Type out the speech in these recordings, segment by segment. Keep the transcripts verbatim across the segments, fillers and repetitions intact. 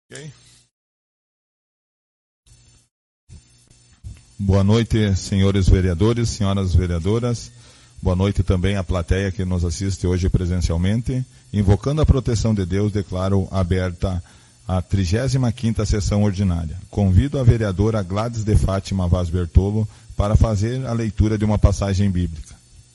Okay. Boa noite, senhores vereadores, senhoras vereadoras. Boa noite também à plateia que nos assiste hoje presencialmente. Invocando a proteção de Deus, declaro aberta a trigésima quinta sessão ordinária. Convido a vereadora Gladys de Fátima Vaz Bertolo para fazer a leitura de uma passagem bíblica.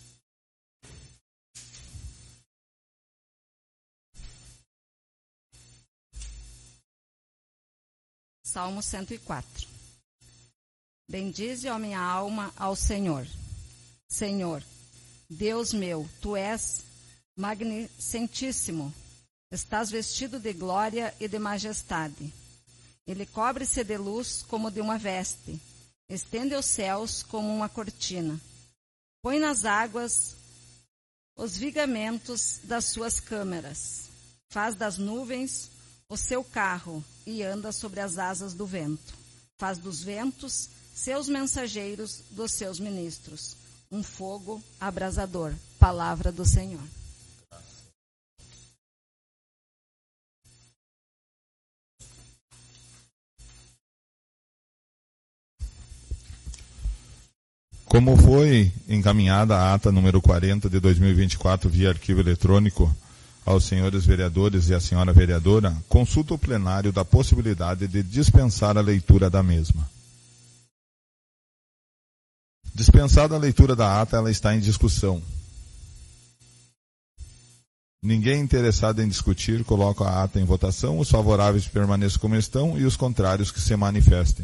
Salmo cento e quatro. Bendize, ó minha alma, ao Senhor. Senhor, Deus meu, Tu és magnificentíssimo. Estás vestido de glória e de majestade. Ele cobre-se de luz como de uma veste. Estende os céus como uma cortina. Põe nas águas os vigamentos das suas câmeras. Faz das nuvens o seu carro e anda sobre as asas do vento. Faz dos ventos seus mensageiros, dos seus ministros. Um fogo abrasador. Palavra do Senhor. Como foi encaminhada a ata número quarenta de dois mil e vinte e quatro via arquivo eletrônico aos senhores vereadores e à senhora vereadora, consulta o plenário da possibilidade de dispensar a leitura da mesma. Dispensada a leitura da ata, ela está em discussão. Ninguém interessado em discutir, coloca a ata em votação. Os favoráveis permaneçam como estão e os contrários que se manifestem.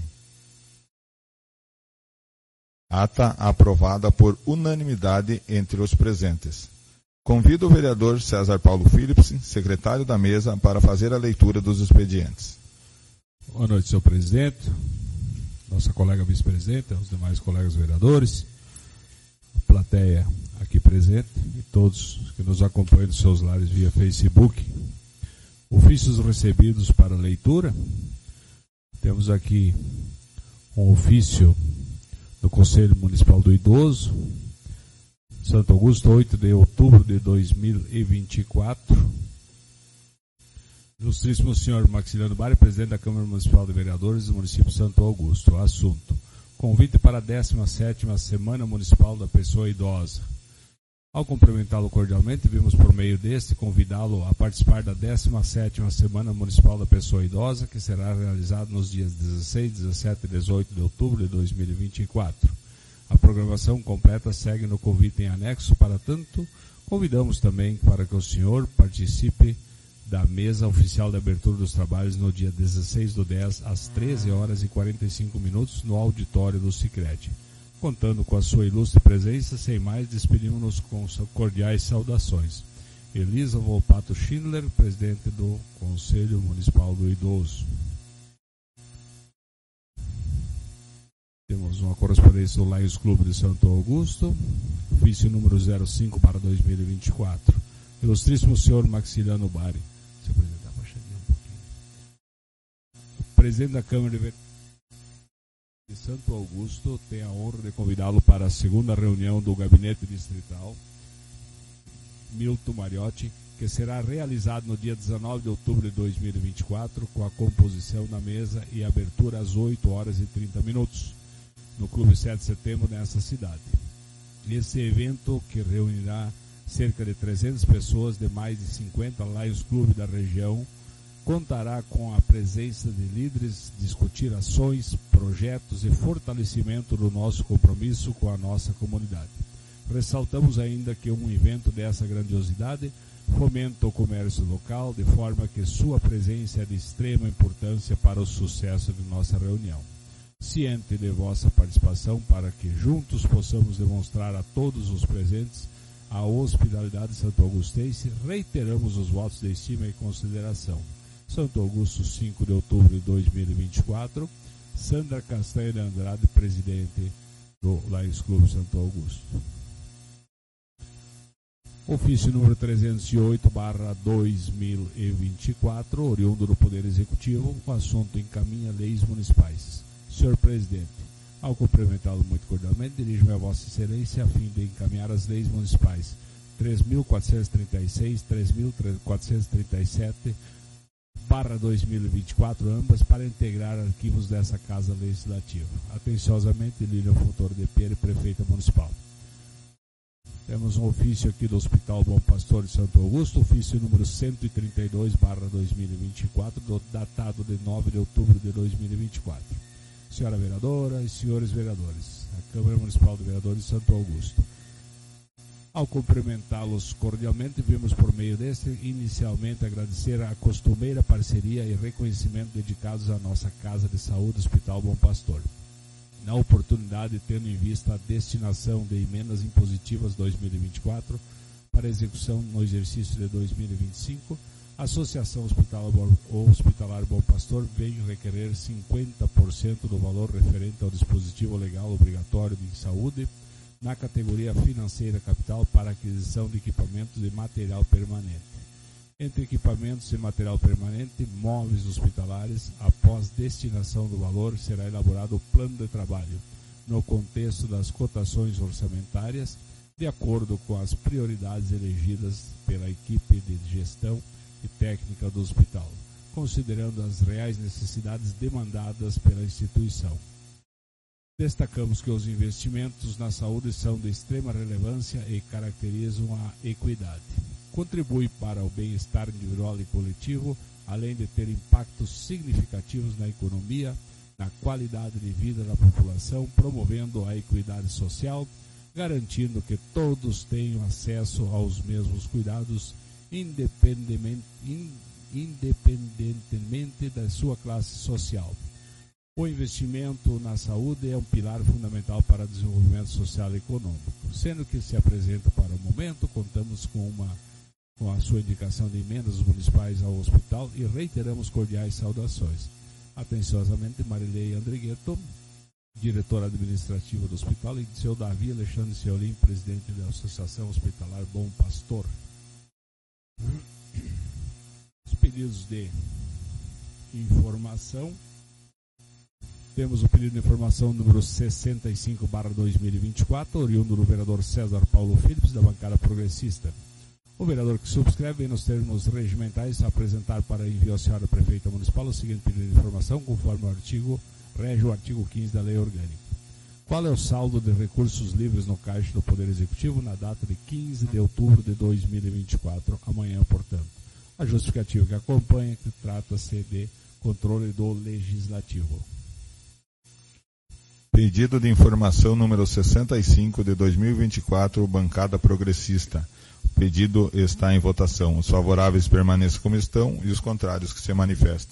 Ata aprovada por unanimidade entre os presentes. Convido o vereador César Paulo Philips, secretário da mesa, para fazer a leitura dos expedientes. Boa noite, senhor presidente, nossa colega vice-presidente, os demais colegas vereadores, a plateia aqui presente e todos que nos acompanham dos seus lares via Facebook. Ofícios recebidos para leitura. Temos aqui um ofício do Conselho Municipal do Idoso, Santo Augusto, oito de outubro de dois mil e vinte e quatro. Ilustríssimo senhor Maximiliano Bari, presidente da Câmara Municipal de Vereadores do município de Santo Augusto. Assunto: convite para a décima sétima Semana Municipal da Pessoa Idosa. Ao cumprimentá-lo cordialmente, vimos por meio deste convidá-lo a participar da décima sétima Semana Municipal da Pessoa Idosa, que será realizada nos dias dezesseis, dezessete e dezoito de outubro de dois mil e vinte e quatro. A programação completa segue no convite em anexo. Para tanto, convidamos também para que o senhor participe da mesa oficial de abertura dos trabalhos no dia dezesseis do dez, às treze horas e quarenta e cinco minutos, no auditório do Sicredi. Contando com a sua ilustre presença, sem mais, despedimos-nos com cordiais saudações. Elisa Volpato Schindler, presidente do Conselho Municipal do Idoso. Temos uma correspondência do Lions Clube de Santo Augusto, ofício número zero cinco para dois mil e vinte e quatro. Ilustríssimo senhor Maximiliano Bari. Senhor presidente, abaixadinho um pouquinho. O presidente da Câmara de Vereadores de Santo Augusto tem a honra de convidá-lo para a segunda reunião do Gabinete Distrital Milton Mariotti, que será realizado no dia dezenove de outubro de dois mil e vinte e quatro, com a composição na mesa e abertura às oito horas e trinta minutos, no Clube sete de setembro, nessa cidade. Esse evento, que reunirá cerca de trezentas pessoas de mais de cinquenta Lions Clube da região, contará com a presença de líderes, discutir ações, projetos e fortalecimento do nosso compromisso com a nossa comunidade. Ressaltamos ainda que um evento dessa grandiosidade fomenta o comércio local, de forma que sua presença é de extrema importância para o sucesso de nossa reunião. Ciente de vossa participação, para que juntos possamos demonstrar a todos os presentes a hospitalidade santo-augustense, reiteramos os votos de estima e consideração. Santo Augusto, cinco de outubro de dois mil e vinte e quatro, Sandra Castanha de Andrade, presidente do Lions Clube Santo Augusto. Ofício número trezentos e oito barra dois mil e vinte e quatro, oriundo do Poder Executivo, o assunto encaminha leis municipais. Senhor presidente, ao cumprimentá-lo muito cordialmente, dirijo-me a Vossa Excelência a fim de encaminhar as leis municipais três mil quatrocentos e trinta e seis, três mil quatrocentos e trinta e sete, barra dois mil e vinte e quatro, ambas para integrar arquivos dessa Casa Legislativa. Atenciosamente, Lília Fontoura de Pere, Prefeita Municipal. Temos um ofício aqui do Hospital Bom Pastor de Santo Augusto, ofício número cento e trinta e dois, barra dois mil e vinte e quatro, datado de nove de outubro de dois mil e vinte e quatro. Senhora vereadora e senhores vereadores, a Câmara Municipal de Vereadores de Santo Augusto. Ao cumprimentá-los cordialmente, vimos por meio deste, inicialmente, agradecer a costumeira parceria e reconhecimento dedicados à nossa Casa de Saúde, Hospital Bom Pastor. Na oportunidade, tendo em vista a destinação de emendas impositivas dois mil e vinte e quatro para execução no exercício de dois mil e vinte e cinco, a Associação Hospitalar, Hospitalar Bom Pastor veio requerer cinquenta por cento do valor referente ao dispositivo legal obrigatório de saúde na categoria financeira capital para aquisição de equipamentos e material permanente. Entre equipamentos e material permanente, móveis hospitalares, após destinação do valor, será elaborado o plano de trabalho, no contexto das cotações orçamentárias, de acordo com as prioridades elegidas pela equipe de gestão e técnica do hospital, considerando as reais necessidades demandadas pela instituição. Destacamos que os investimentos na saúde são de extrema relevância e caracterizam a equidade. Contribui para o bem-estar individual e coletivo, além de ter impactos significativos na economia, na qualidade de vida da população, promovendo a equidade social, garantindo que todos tenham acesso aos mesmos cuidados, independentemente, independentemente da sua classe social. O investimento na saúde é um pilar fundamental para o desenvolvimento social e econômico. Sendo que se apresenta para o momento, contamos com, uma, com a sua indicação de emendas municipais ao hospital e reiteramos cordiais saudações. Atenciosamente, Marilei Andrigueto, diretora administrativa do hospital, e seu Davi Alexandre Seolim, presidente da Associação Hospitalar Bom Pastor. Os pedidos de informação. Temos o pedido de informação número sessenta e cinco, barra dois mil e vinte e quatro, oriundo do vereador César Paulo Philips, da bancada progressista. O vereador que subscreve, em nos termos regimentais, apresentar para envio à senhora prefeita municipal o seguinte pedido de informação, conforme o artigo, rege o artigo quinze da Lei Orgânica. Qual é o saldo de recursos livres no caixa do Poder Executivo na data de quinze de outubro de dois mil e vinte e quatro, amanhã, portanto? A justificativa que acompanha, que trata-se de controle do Legislativo. Pedido de informação número sessenta e cinco de dois mil e vinte e quatro, bancada progressista. O pedido está em votação. Os favoráveis permaneçam como estão e os contrários que se manifestem.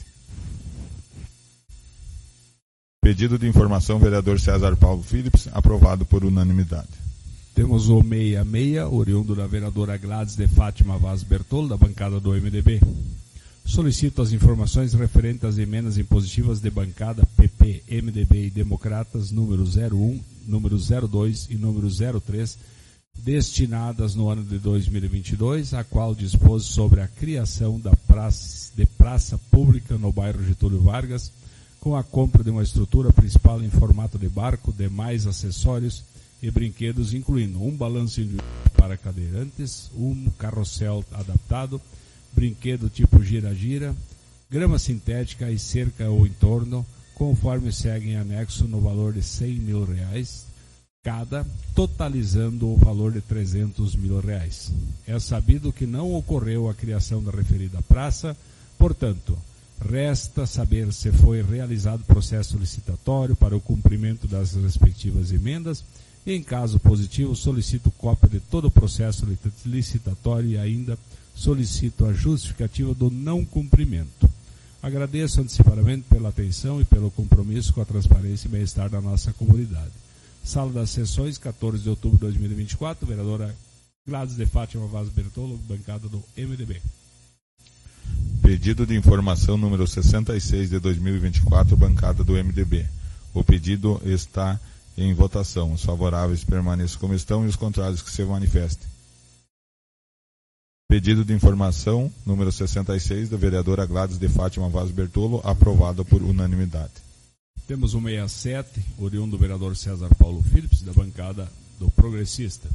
Pedido de informação, vereador César Paulo Philips, aprovado por unanimidade. Temos o sessenta e seis, oriundo da vereadora Gladys de Fátima Vaz Bertolo, da bancada do M D B. Solicito as informações referentes às emendas impositivas de bancada P P, M D B e Democratas número zero um, número zero dois e número zero três, destinadas no ano de dois mil e vinte e dois, a qual dispôs sobre a criação da praça, de praça pública no bairro Getúlio Vargas, com a compra de uma estrutura principal em formato de barco, demais acessórios e brinquedos, incluindo um balanço para cadeirantes, um carrossel adaptado, brinquedo tipo gira-gira, grama sintética e cerca ao entorno, conforme segue em anexo no valor de cem mil reais cada, totalizando o valor de trezentos mil reais. É sabido que não ocorreu a criação da referida praça, portanto, resta saber se foi realizado processo licitatório para o cumprimento das respectivas emendas e, em caso positivo, solicito cópia de todo o processo licitatório e ainda solicito a justificativa do não cumprimento. Agradeço antecipadamente pela atenção e pelo compromisso com a transparência e bem-estar da nossa comunidade. Sala das Sessões, quatorze de outubro de dois mil e vinte e quatro, vereadora Gladys de Fátima Vaz Bertolo, bancada do M D B. Pedido de informação número sessenta e seis de dois mil e vinte e quatro, bancada do M D B. O pedido está em votação. Os favoráveis permaneçam como estão e os contrários que se manifestem. Pedido de informação número sessenta e seis da vereadora Gladys de Fátima Vaz Bertolo, aprovado por unanimidade. Temos o sessenta e sete, oriundo do vereador César Paulo Philips, da bancada do Progressista.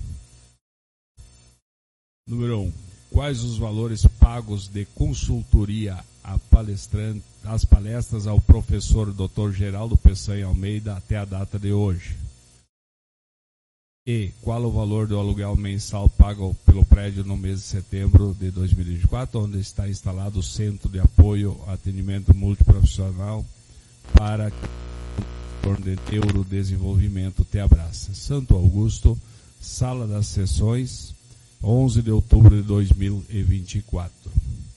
Número um. Quais os valores pagos de consultoria a palestrante, as palestras ao professor doutor Geraldo Peçanha Almeida até a data de hoje? E qual o valor do aluguel mensal pago pelo prédio no mês de setembro de dois mil e vinte e quatro, onde está instalado o Centro de Apoio ao Atendimento Multiprofissional para de Neurodesenvolvimento Te Abraça. Santo Augusto, Sala das Sessões, onze de outubro de dois mil e vinte e quatro.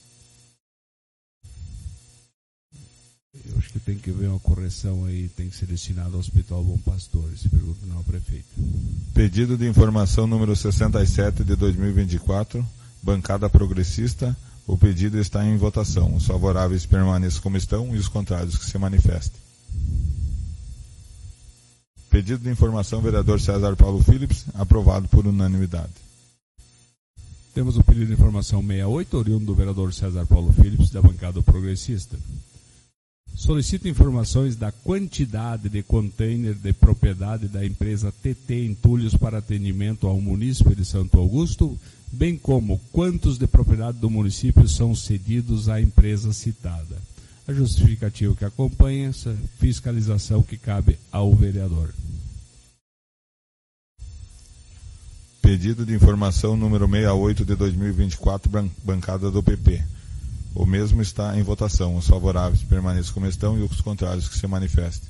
Eu acho que tem que ver uma correção aí, tem que ser destinado ao Hospital Bom Pastor, se pergunta não ao prefeito. Pedido de informação número sessenta e sete de dois mil e vinte e quatro, bancada progressista. O pedido está em votação. Os favoráveis permaneçam como estão e os contrários que se manifestem. Pedido de informação, vereador César Paulo Philips, aprovado por unanimidade. Temos o pedido de informação sessenta e oito, oriundo do vereador César Paulo Philips, da bancada progressista. Solicito informações da quantidade de container de propriedade da empresa T T Entulhos para atendimento ao município de Santo Augusto, bem como quantos de propriedade do município são cedidos à empresa citada. A justificativa que acompanha essa fiscalização que cabe ao vereador. Pedido de informação número sessenta e oito de dois mil e vinte e quatro, bancada do P P. O mesmo está em votação. Os favoráveis permaneçam como estão e os contrários que se manifestem.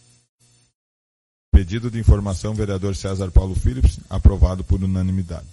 Pedido de informação, vereador César Paulo Philips, aprovado por unanimidade.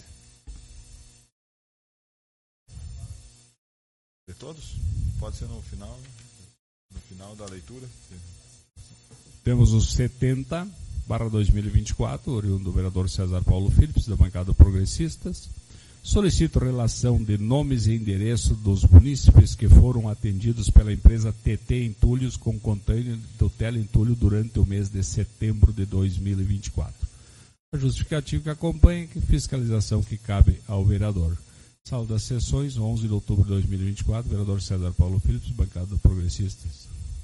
De todos? Pode ser no final, no final da leitura. Temos os setenta barra dois mil e vinte e quatro, oriundo do vereador César Paulo Philips, da bancada Progressistas. Solicito relação de nomes e endereço dos munícipes que foram atendidos pela empresa T T Entulhos com container do teleentulho durante o mês de setembro de dois mil e vinte e quatro. A justificativa que acompanha que fiscalização que cabe ao vereador. Sala das Sessões, onze de outubro de dois mil e vinte e quatro, vereador César Paulo Philips, bancada Progressistas.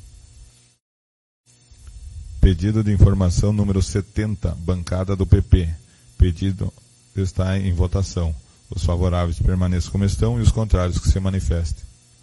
Pedido de informação número setenta, bancada do P P. Pedido está em votação. Os favoráveis permaneçam como estão e os contrários que se manifestem.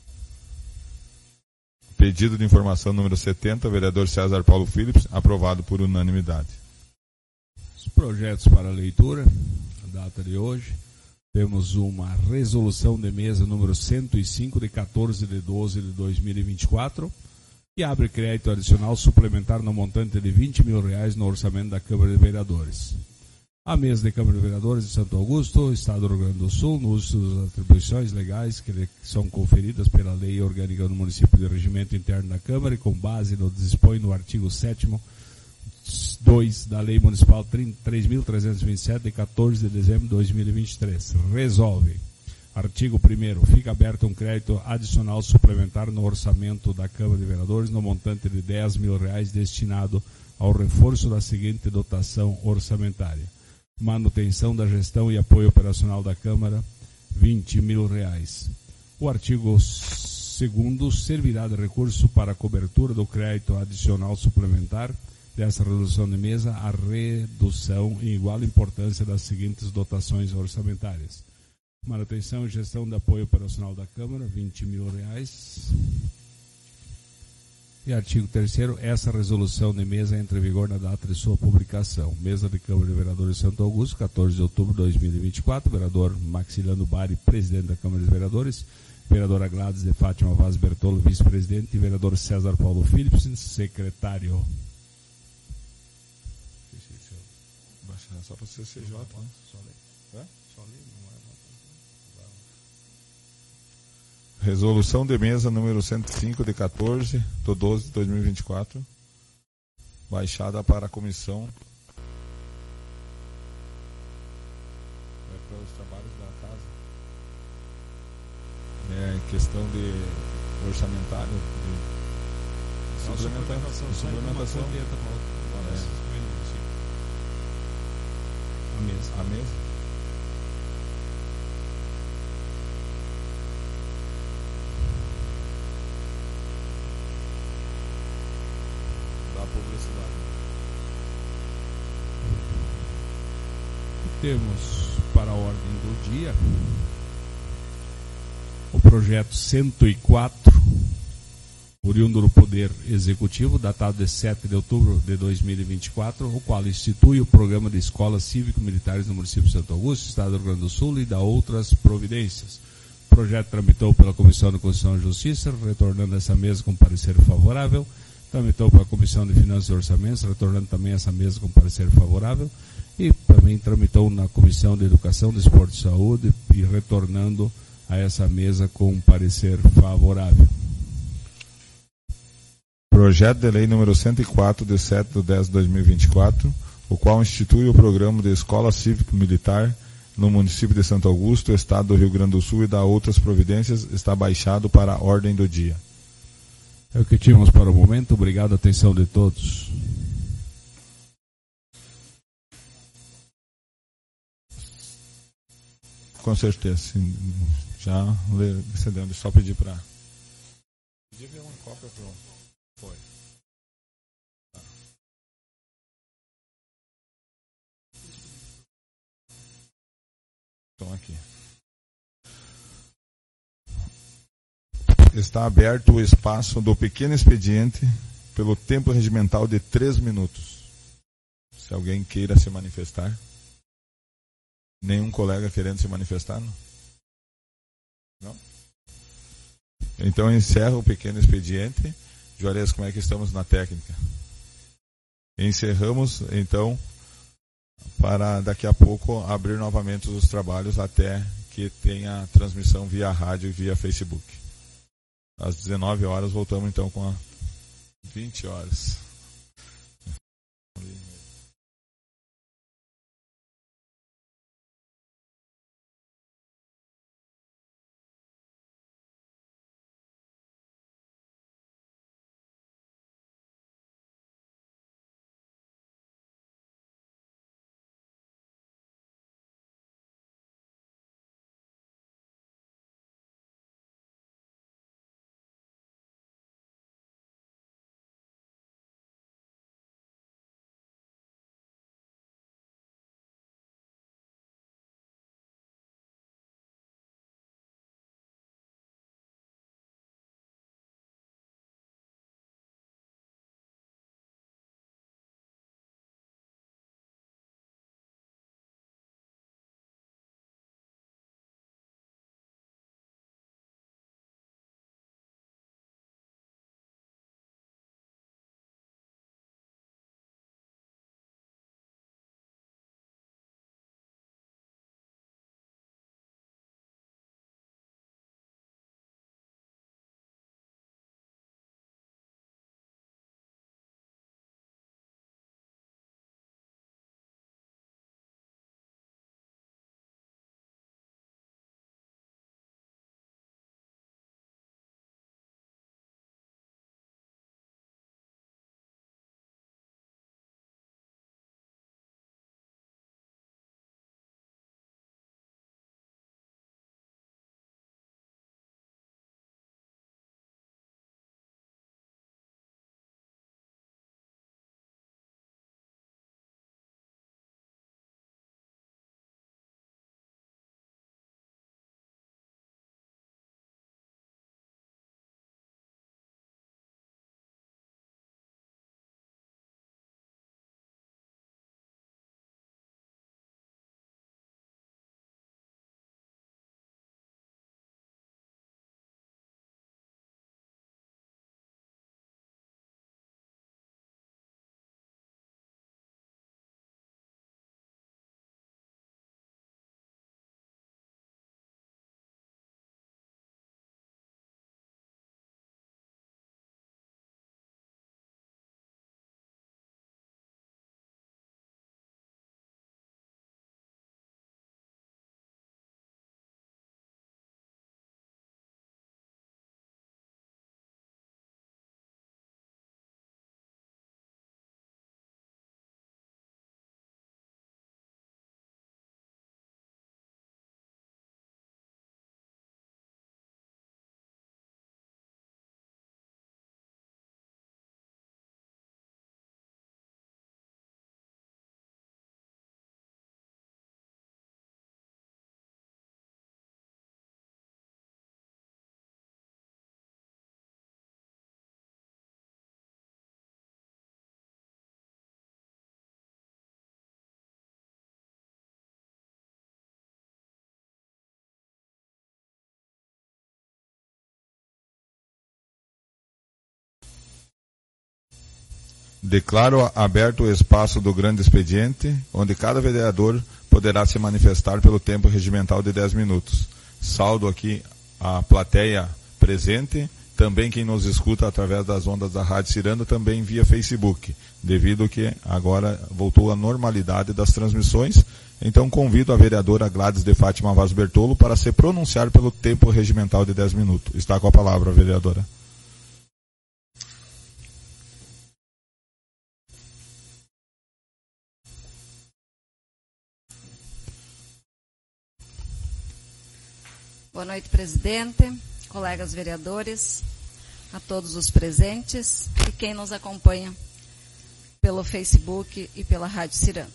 Pedido de informação número setenta, vereador César Paulo Philips, aprovado por unanimidade. Os projetos para leitura, a data de hoje, temos uma resolução de mesa número cento e cinco, de quatorze de doze de dois mil e vinte e quatro, que abre crédito adicional suplementar no montante de vinte mil reais no orçamento da Câmara de Vereadores. A mesa da Câmara de Vereadores de Santo Augusto, Estado do Rio Grande do Sul, no uso das atribuições legais que são conferidas pela Lei Orgânica do Município de Regimento Interno da Câmara e com base no dispõe no artigo sétimo, dois da Lei Municipal três mil trezentos e vinte e sete, de quatorze de dezembro de dois mil e vinte e três. Resolve. Artigo primeiro. Fica aberto um crédito adicional suplementar no orçamento da Câmara de Vereadores no montante de dez mil reais destinado ao reforço da seguinte dotação orçamentária. Manutenção da gestão e apoio operacional da Câmara, vinte mil reais. O artigo segundo servirá de recurso para a cobertura do crédito adicional suplementar dessa resolução de mesa a redução em igual importância das seguintes dotações orçamentárias. Manutenção e gestão de apoio operacional da Câmara, vinte mil reais. E artigo terceiro, essa resolução de mesa entra em vigor na data de sua publicação. Mesa de Câmara de Vereadores de Santo Augusto, quatorze de outubro de dois mil e vinte e quatro, vereador Maxiliano Bari, presidente da Câmara de Vereadores, vereadora Gladys de Fátima Vaz Bertolo, vice-presidente, e vereador César Paulo Philips, secretário. Só para ser C J, né? Só lei. É? Só lei, não é? Resolução de mesa número cento e cinco, de quatorze de doze de dois mil e vinte e quatro, baixada para a comissão é para os trabalhos da casa. É questão de orçamentário, de suplementação. De suplementação. É. A mesa. A mesa. Publicidade. Temos para a ordem do dia o projeto cento e quatro, oriundo do Poder Executivo, datado de sete de outubro de dois mil e vinte e quatro, o qual institui o programa de escolas cívico-militares no município de Santo Augusto, Estado do Rio Grande do Sul, e da outras providências. O projeto tramitou pela Comissão de Constituição e Justiça, retornando essa mesa com parecer favorável. Tramitou pela Comissão de Finanças e Orçamentos, retornando também essa mesa com parecer favorável. E também tramitou na Comissão de Educação, Desporto e Saúde, e retornando a essa mesa com parecer favorável. Projeto de Lei número cento e quatro, de sete de dez de dois mil e vinte e quatro, o qual institui o programa de Escola Cívico-Militar no município de Santo Augusto, Estado do Rio Grande do Sul, e da outras providências, está baixado para a ordem do dia. É o que tínhamos para o momento. Obrigado a atenção de todos. Com certeza. Sim. Já excedendo. Só pedir para... Pedir ver uma cópia para o... Foi. Tá. Então aqui. Está aberto o espaço do pequeno expediente pelo tempo regimental de três minutos. Se alguém queira se manifestar. Nenhum colega querendo se manifestar? Não? Não? Então encerro o pequeno expediente. Juarez, como é que estamos na técnica? Encerramos, então, para daqui a pouco abrir novamente os trabalhos até que tenha transmissão via rádio e via Facebook. Às dezenove horas voltamos então com a vinte horas. Declaro aberto o espaço do grande expediente, onde cada vereador poderá se manifestar pelo tempo regimental de dez minutos. Saldo aqui a plateia presente, também quem nos escuta através das ondas da Rádio Ciranda, também via Facebook, devido que agora voltou a normalidade das transmissões. Então convido a vereadora Gladys de Fátima Vaz Bertolo para se pronunciar pelo tempo regimental de dez minutos. Está com a palavra, vereadora. Boa noite, presidente, colegas vereadores, a todos os presentes e quem nos acompanha pelo Facebook e pela Rádio Ciranda.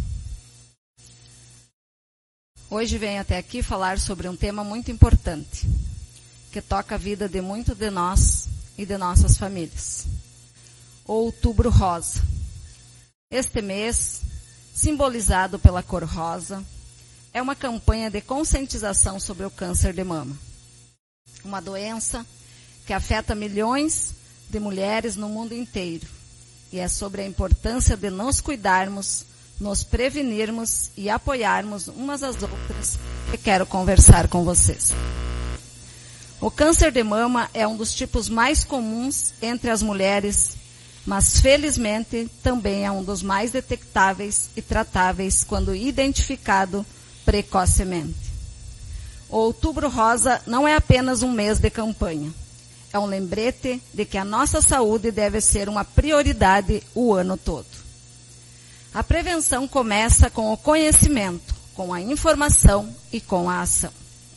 Hoje venho até aqui falar sobre um tema muito importante, que toca a vida de muitos de nós e de nossas famílias. O Outubro Rosa. Este mês, simbolizado pela cor rosa, é uma campanha de conscientização sobre o câncer de mama. Uma doença que afeta milhões de mulheres no mundo inteiro. E é sobre a importância de nos cuidarmos, nos prevenirmos e apoiarmos umas às outras que quero conversar com vocês. O câncer de mama é um dos tipos mais comuns entre as mulheres, mas felizmente também é um dos mais detectáveis e tratáveis quando identificado precocemente. O Outubro Rosa não é apenas um mês de campanha. É um lembrete de que a nossa saúde deve ser uma prioridade o ano todo. A prevenção começa com o conhecimento, com a informação e com a ação.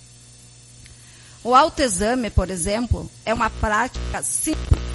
O autoexame, por exemplo, é uma prática simples.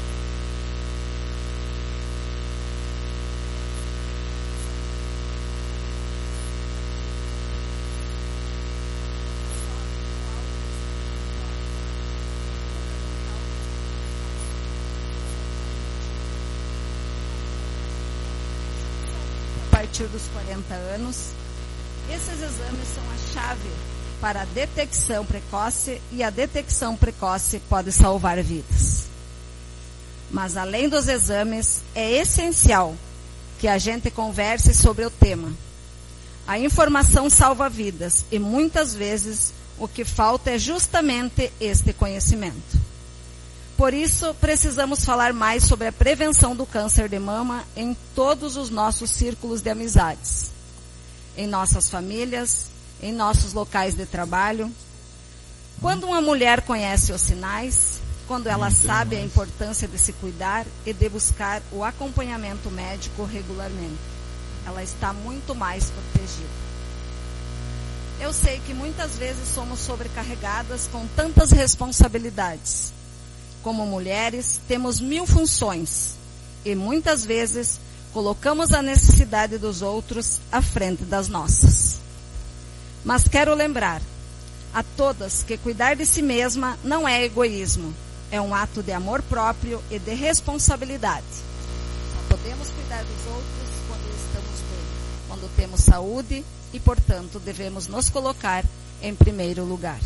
A partir dos quarenta anos, esses exames são a chave para a detecção precoce e a detecção precoce pode salvar vidas. Mas além dos exames, é essencial que a gente converse sobre o tema. A informação salva vidas e muitas vezes o que falta é justamente este conhecimento. Por isso, precisamos falar mais sobre a prevenção do câncer de mama em todos os nossos círculos de amizades, em nossas famílias, em nossos locais de trabalho. Quando uma mulher conhece os sinais, quando ela sabe a importância de se cuidar e de buscar o acompanhamento médico regularmente, ela está muito mais protegida. Eu sei que muitas vezes somos sobrecarregadas com tantas responsabilidades. Como mulheres, temos mil funções e muitas vezes colocamos a necessidade dos outros à frente das nossas. Mas quero lembrar a todas que cuidar de si mesma não é egoísmo, é um ato de amor próprio e de responsabilidade. Só podemos cuidar dos outros quando estamos bem, quando temos saúde e, portanto, devemos nos colocar em primeiro lugar.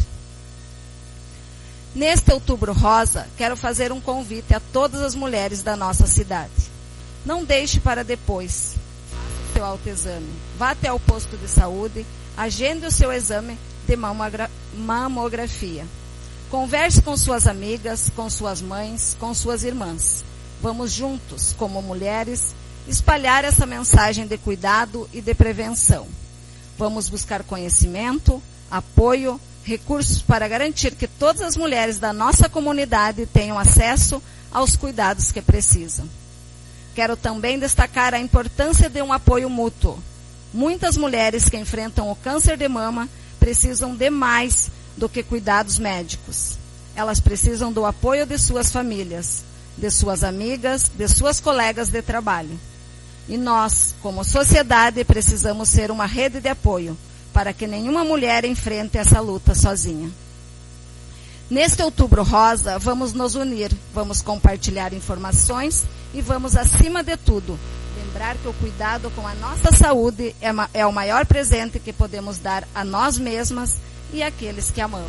Neste Outubro Rosa, quero fazer um convite a todas as mulheres da nossa cidade. Não deixe para depois. Faça o seu autoexame. Vá até o posto de saúde, agende o seu exame de mamografia. Converse com suas amigas, com suas mães, com suas irmãs. Vamos juntos, como mulheres, espalhar essa mensagem de cuidado e de prevenção. Vamos buscar conhecimento, apoio, recursos para garantir que todas as mulheres da nossa comunidade tenham acesso aos cuidados que precisam. Quero também destacar a importância de um apoio mútuo. Muitas mulheres que enfrentam o câncer de mama precisam de mais do que cuidados médicos. Elas precisam do apoio de suas famílias, de suas amigas, de suas colegas de trabalho. E nós, como sociedade, precisamos ser uma rede de apoio para que nenhuma mulher enfrente essa luta sozinha. Neste Outubro Rosa, vamos nos unir, vamos compartilhar informações e vamos, acima de tudo, lembrar que o cuidado com a nossa saúde é, é o maior presente que podemos dar a nós mesmas e àqueles que amamos.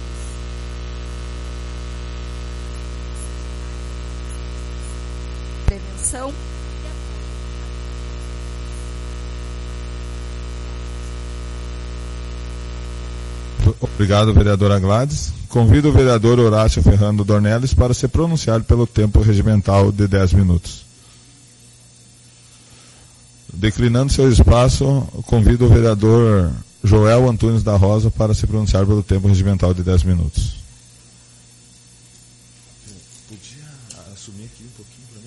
Prevenção e Obrigado, vereadora Gladys. Convido o vereador Horácio Ferrando Dornelles para se pronunciar pelo tempo regimental de dez minutos. Declinando seu espaço, convido o vereador Joel Antunes da Rosa para se pronunciar pelo tempo regimental de dez minutos. Podia assumir aqui um pouquinho para mim?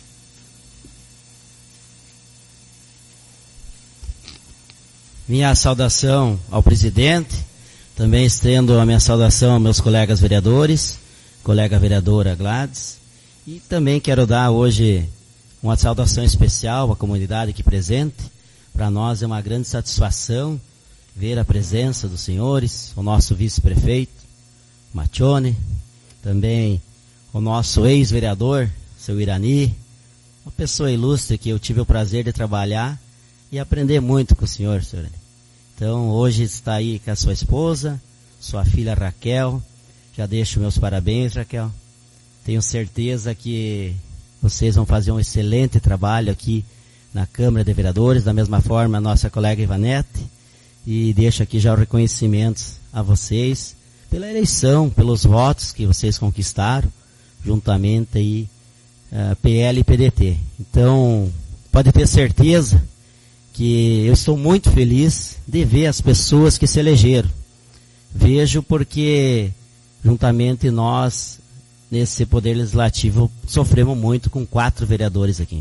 Minha saudação ao presidente, também estendo a minha saudação aos meus colegas vereadores, colega vereadora Gladys, e também quero dar hoje uma saudação especial à comunidade aqui presente. Para nós é uma grande satisfação ver a presença dos senhores, o nosso vice-prefeito, Matione, também o nosso ex-vereador, seu Irani, uma pessoa ilustre que eu tive o prazer de trabalhar e aprender muito com o senhor, senhor Irani. Então, hoje está aí com a sua esposa, sua filha Raquel. Já deixo meus parabéns, Raquel. Tenho certeza que vocês vão fazer um excelente trabalho aqui na Câmara de Vereadores, da mesma forma a nossa colega Ivanete. E deixo aqui já o reconhecimento a vocês pela eleição, pelos votos que vocês conquistaram, juntamente aí, uh, P L e P D T. Então, pode ter certeza que eu estou muito feliz de ver as pessoas que se elegeram. Vejo porque, juntamente nós, nesse Poder Legislativo, sofremos muito com quatro vereadores aqui.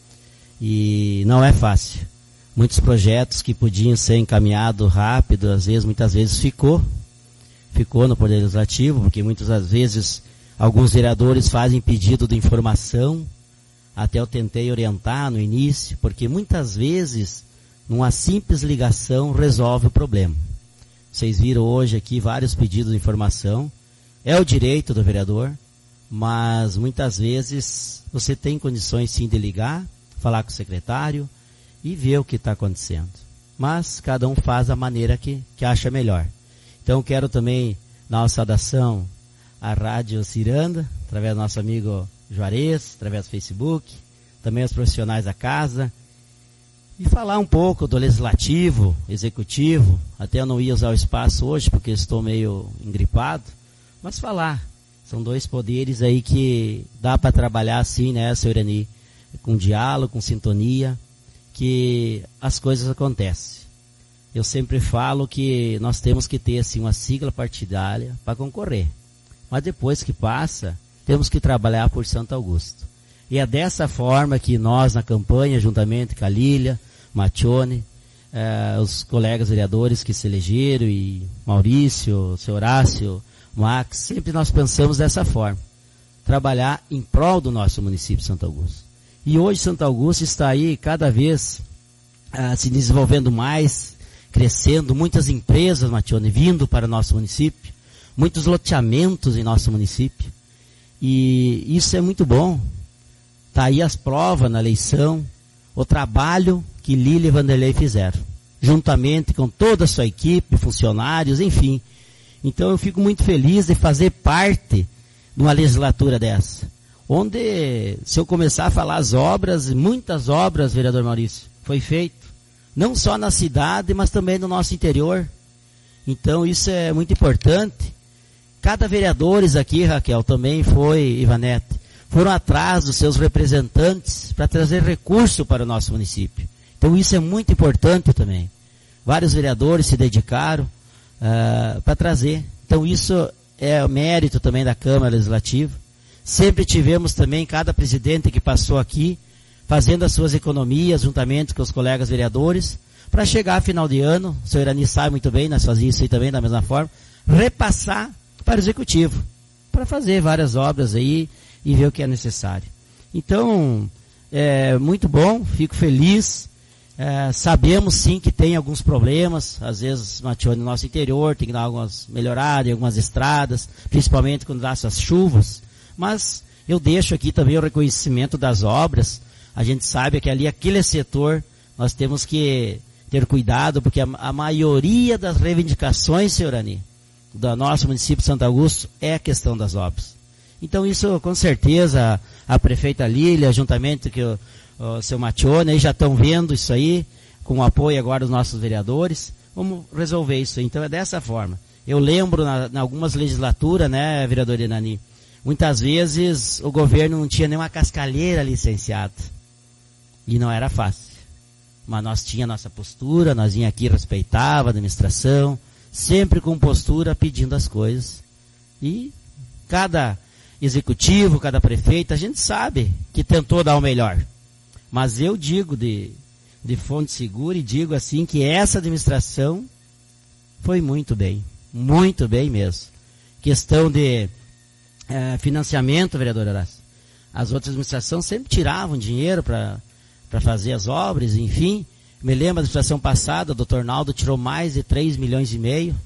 E não é fácil. Muitos projetos que podiam ser encaminhados rápido, às vezes, muitas vezes ficou. Ficou no Poder Legislativo, porque muitas das vezes alguns vereadores fazem pedido de informação. Até eu tentei orientar no início, porque muitas vezes, numa simples ligação, resolve o problema. Vocês viram hoje aqui vários pedidos de informação. É o direito do vereador, mas muitas vezes você tem condições sim de ligar, falar com o secretário e ver o que está acontecendo. Mas cada um faz da maneira que, que acha melhor. Então quero também dar uma saudação à Rádio Ciranda, através do nosso amigo Juarez, através do Facebook, também aos profissionais da casa, e falar um pouco do legislativo, executivo. Até eu não ia usar o espaço hoje porque estou meio engripado, mas falar. São dois poderes aí que dá para trabalhar assim, né, seu Irani, com diálogo, com sintonia, que as coisas acontecem. Eu sempre falo que nós temos que ter assim uma sigla partidária para concorrer, mas depois que passa, temos que trabalhar por Santo Augusto. E é dessa forma que nós, na campanha, juntamente com a Lília, Matione, eh, os colegas vereadores que se elegeram, e Maurício, o seu Horácio, Max, sempre nós pensamos dessa forma. Trabalhar em prol do nosso município de Santo Augusto. E hoje Santo Augusto está aí cada vez eh, se desenvolvendo mais, crescendo, muitas empresas, Matione, vindo para o nosso município, muitos loteamentos em nosso município. E isso é muito bom. Está aí as provas na eleição, o trabalho que Lília e Vanderlei fizeram, juntamente com toda a sua equipe, funcionários, enfim. Então eu fico muito feliz de fazer parte de uma legislatura dessa, onde, se eu começar a falar as obras, muitas obras, vereador Maurício, foi feito, não só na cidade, mas também no nosso interior. Então isso é muito importante. Cada vereador aqui, Raquel, também foi, Ivanete, foram atrás dos seus representantes para trazer recurso para o nosso município. Então isso é muito importante também. Vários vereadores se dedicaram uh, para trazer. Então isso é mérito também da Câmara Legislativa. Sempre tivemos também cada presidente que passou aqui, fazendo as suas economias, juntamente com os colegas vereadores, para chegar a final de ano, o senhor Irani sabe muito bem, nós fazíamos isso aí também da mesma forma, repassar para o Executivo, para fazer várias obras aí, e ver o que é necessário. Então, é muito bom, fico feliz. É, sabemos sim que tem alguns problemas, às vezes, Matione, no nosso interior, tem que dar algumas melhoradas, algumas estradas, principalmente quando dá essas chuvas. Mas eu deixo aqui também o reconhecimento das obras. A gente sabe que ali, aquele setor, nós temos que ter cuidado, porque a, a maioria das reivindicações, senhor Irani, do nosso município de Santo Augusto, é a questão das obras. Então isso, com certeza, a prefeita Lília, juntamente com o, o seu Matione, aí já estão vendo isso aí, com o apoio agora dos nossos vereadores, vamos resolver isso. Então é dessa forma. Eu lembro, na, na algumas legislaturas, né, vereador Inani, muitas vezes o governo não tinha nenhuma cascalheira licenciada. E não era fácil. Mas nós tínhamos nossa postura, nós vinha aqui, respeitava a administração, sempre com postura pedindo as coisas. E cada executivo, cada prefeito, a gente sabe que tentou dar o melhor. Mas eu digo de, de fonte segura e digo assim que essa administração foi muito bem. Muito bem mesmo. Questão de é, financiamento, vereador Horácio. As outras administrações sempre tiravam dinheiro para para fazer as obras, enfim. Me lembro da administração passada, o doutor Naldo tirou mais de três milhões e meio.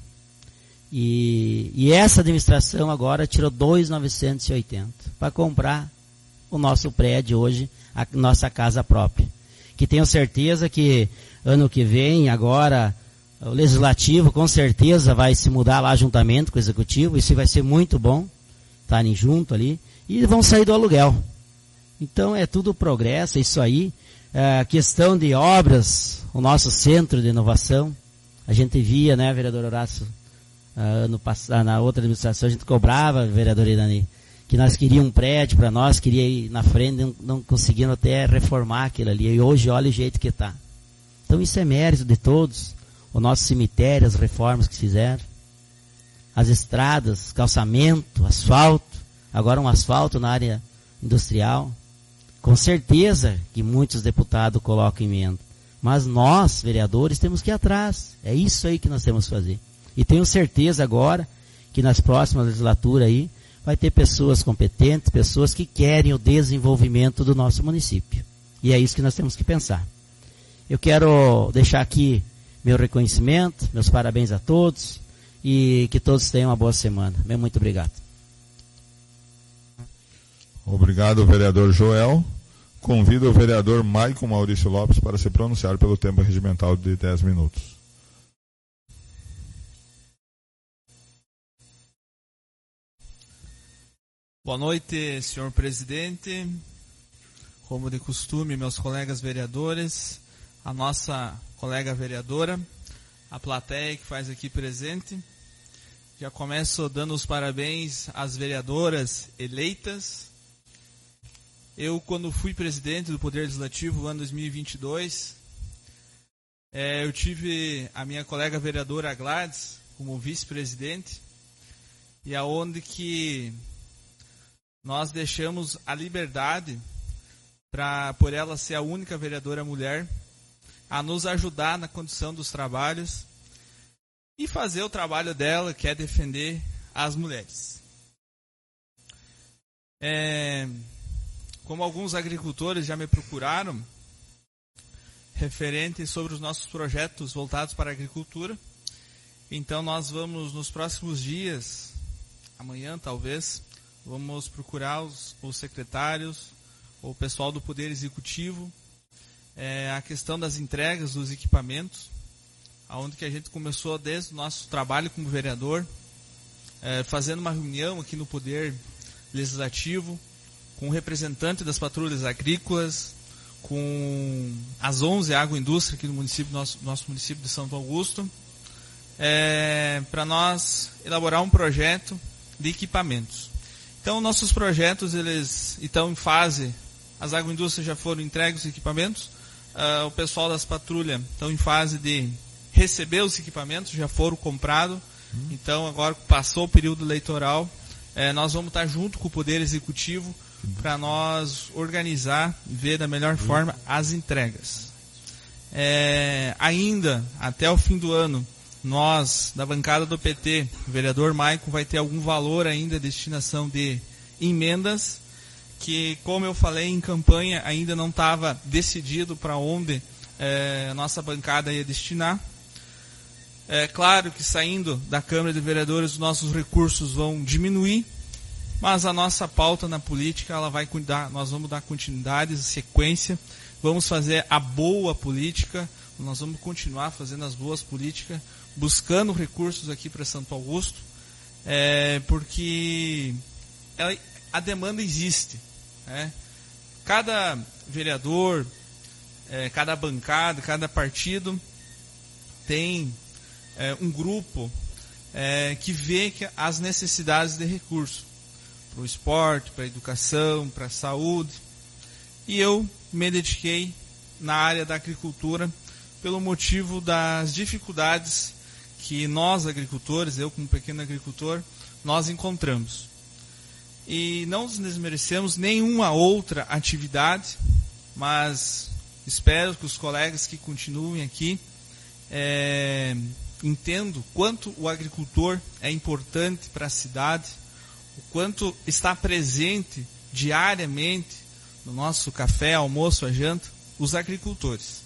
E, e essa administração agora tirou dois mil novecentos e oitenta para comprar o nosso prédio hoje, a nossa casa própria. Que tenho certeza que ano que vem, agora, o legislativo com certeza vai se mudar lá juntamente com o executivo. Isso vai ser muito bom, estarem junto ali. E vão sair do aluguel. Então é tudo progresso, é isso aí. A questão de obras, o nosso centro de inovação, a gente via, né, vereador Horácio, ano passado, na outra administração, a gente cobrava, vereador Irani, que nós queríamos um prédio para nós, queria ir na frente, não, não conseguindo até reformar aquilo ali. E hoje, olha o jeito que está. Então isso é mérito de todos. O nosso cemitério, as reformas que fizeram, as estradas, calçamento, asfalto, agora um asfalto na área industrial. Com certeza que muitos deputados colocam emenda. Mas nós, vereadores, temos que ir atrás. É isso aí que nós temos que fazer. E tenho certeza agora que nas próximas legislaturas aí vai ter pessoas competentes, pessoas que querem o desenvolvimento do nosso município. E é isso que nós temos que pensar. Eu quero deixar aqui meu reconhecimento, meus parabéns a todos e que todos tenham uma boa semana. Muito obrigado. Obrigado, vereador Joel. Convido o vereador Maicon Maurício Lopes para se pronunciar pelo tempo regimental de dez minutos. Boa noite, senhor presidente. Como de costume, meus colegas vereadores, a nossa colega vereadora, a plateia que faz aqui presente. Já começo dando os parabéns às vereadoras eleitas. Eu, quando fui presidente do Poder Legislativo no ano dois mil e vinte e dois, é, eu tive a minha colega vereadora Gladys como vice-presidente, e aonde que nós deixamos a liberdade para, por ela ser a única vereadora mulher, a nos ajudar na condução dos trabalhos e fazer o trabalho dela, que é defender as mulheres. É... Como alguns agricultores já me procuraram, referente sobre os nossos projetos voltados para a agricultura, então nós vamos, nos próximos dias, amanhã talvez, vamos procurar os, os secretários, o pessoal do Poder Executivo, é, a questão das entregas dos equipamentos, onde que a gente começou desde o nosso trabalho como vereador, é, fazendo uma reunião aqui no Poder Legislativo, com o representante das patrulhas agrícolas, com as onze agroindústrias aqui no município, nosso, nosso município de Santo Augusto, é, para nós elaborar um projeto de equipamentos. Então, nossos projetos, eles estão em fase, as agroindústrias já foram entregues os equipamentos, uh, o pessoal das patrulhas estão em fase de receber os equipamentos, já foram comprados, hum. Então agora passou o período eleitoral, é, nós vamos estar junto com o Poder Executivo para nós organizar e ver da melhor forma as entregas. É, ainda, até o fim do ano, nós, da bancada do P T, o vereador Maicon vai ter algum valor ainda de destinação de emendas, que, como eu falei em campanha, ainda não estava decidido para onde é, a nossa bancada ia destinar. É claro que saindo da Câmara de Vereadores os nossos recursos vão diminuir, mas a nossa pauta na política, ela vai cuidar, nós vamos dar continuidade, sequência, vamos fazer a boa política, nós vamos continuar fazendo as boas políticas, buscando recursos aqui para Santo Augusto, é, porque ela, a demanda existe. Né? Cada vereador, é, cada bancada, cada partido tem é, um grupo é, que vê que as necessidades de recurso para o esporte, para a educação, para a saúde. E eu me dediquei na área da agricultura pelo motivo das dificuldades que nós agricultores, eu como pequeno agricultor, nós encontramos. E não desmerecemos nenhuma outra atividade, mas espero que os colegas que continuem aqui é, entendam quanto o agricultor é importante para a cidade, o quanto está presente diariamente no nosso café, almoço, a janta, os agricultores.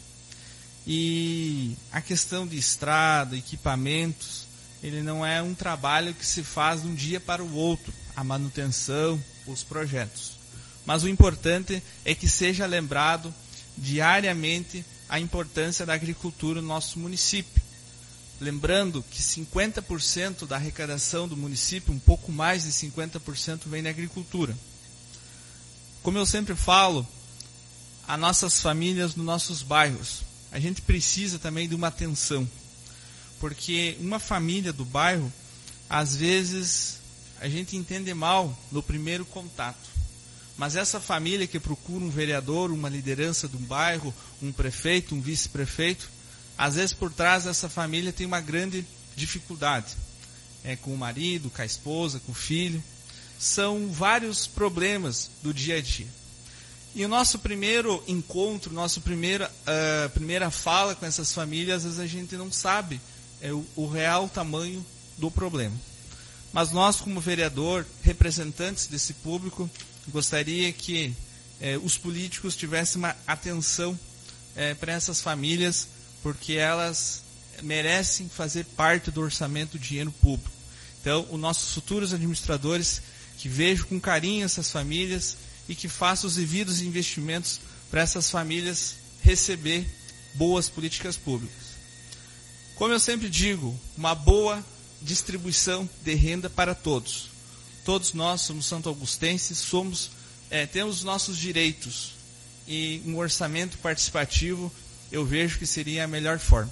E a questão de estrada, equipamentos, ele não é um trabalho que se faz de um dia para o outro, a manutenção, os projetos. Mas o importante é que seja lembrado diariamente a importância da agricultura no nosso município. Lembrando que cinquenta por cento da arrecadação do município, um pouco mais de cinquenta por cento, vem da agricultura. Como eu sempre falo, as nossas famílias nos nossos bairros, a gente precisa também de uma atenção. Porque uma família do bairro, às vezes, a gente entende mal no primeiro contato. Mas essa família que procura um vereador, uma liderança de um bairro, um prefeito, um vice-prefeito, às vezes por trás dessa família tem uma grande dificuldade. É com o marido, com a esposa, com o filho. São vários problemas do dia a dia. E o nosso primeiro encontro, nossa primeira, uh, primeira fala com essas famílias, às vezes a gente não sabe é, o, o real tamanho do problema. Mas nós, como vereador, representantes desse público, gostaria que eh, os políticos tivessem uma atenção eh, para essas famílias, porque elas merecem fazer parte do orçamento do dinheiro público. Então, os nossos futuros administradores, que vejam com carinho essas famílias e que façam os devidos investimentos para essas famílias receber boas políticas públicas. Como eu sempre digo, uma boa distribuição de renda para todos. Todos nós somos santo-augustenses, somos, é, temos os nossos direitos. E um orçamento participativo, eu vejo que seria a melhor forma.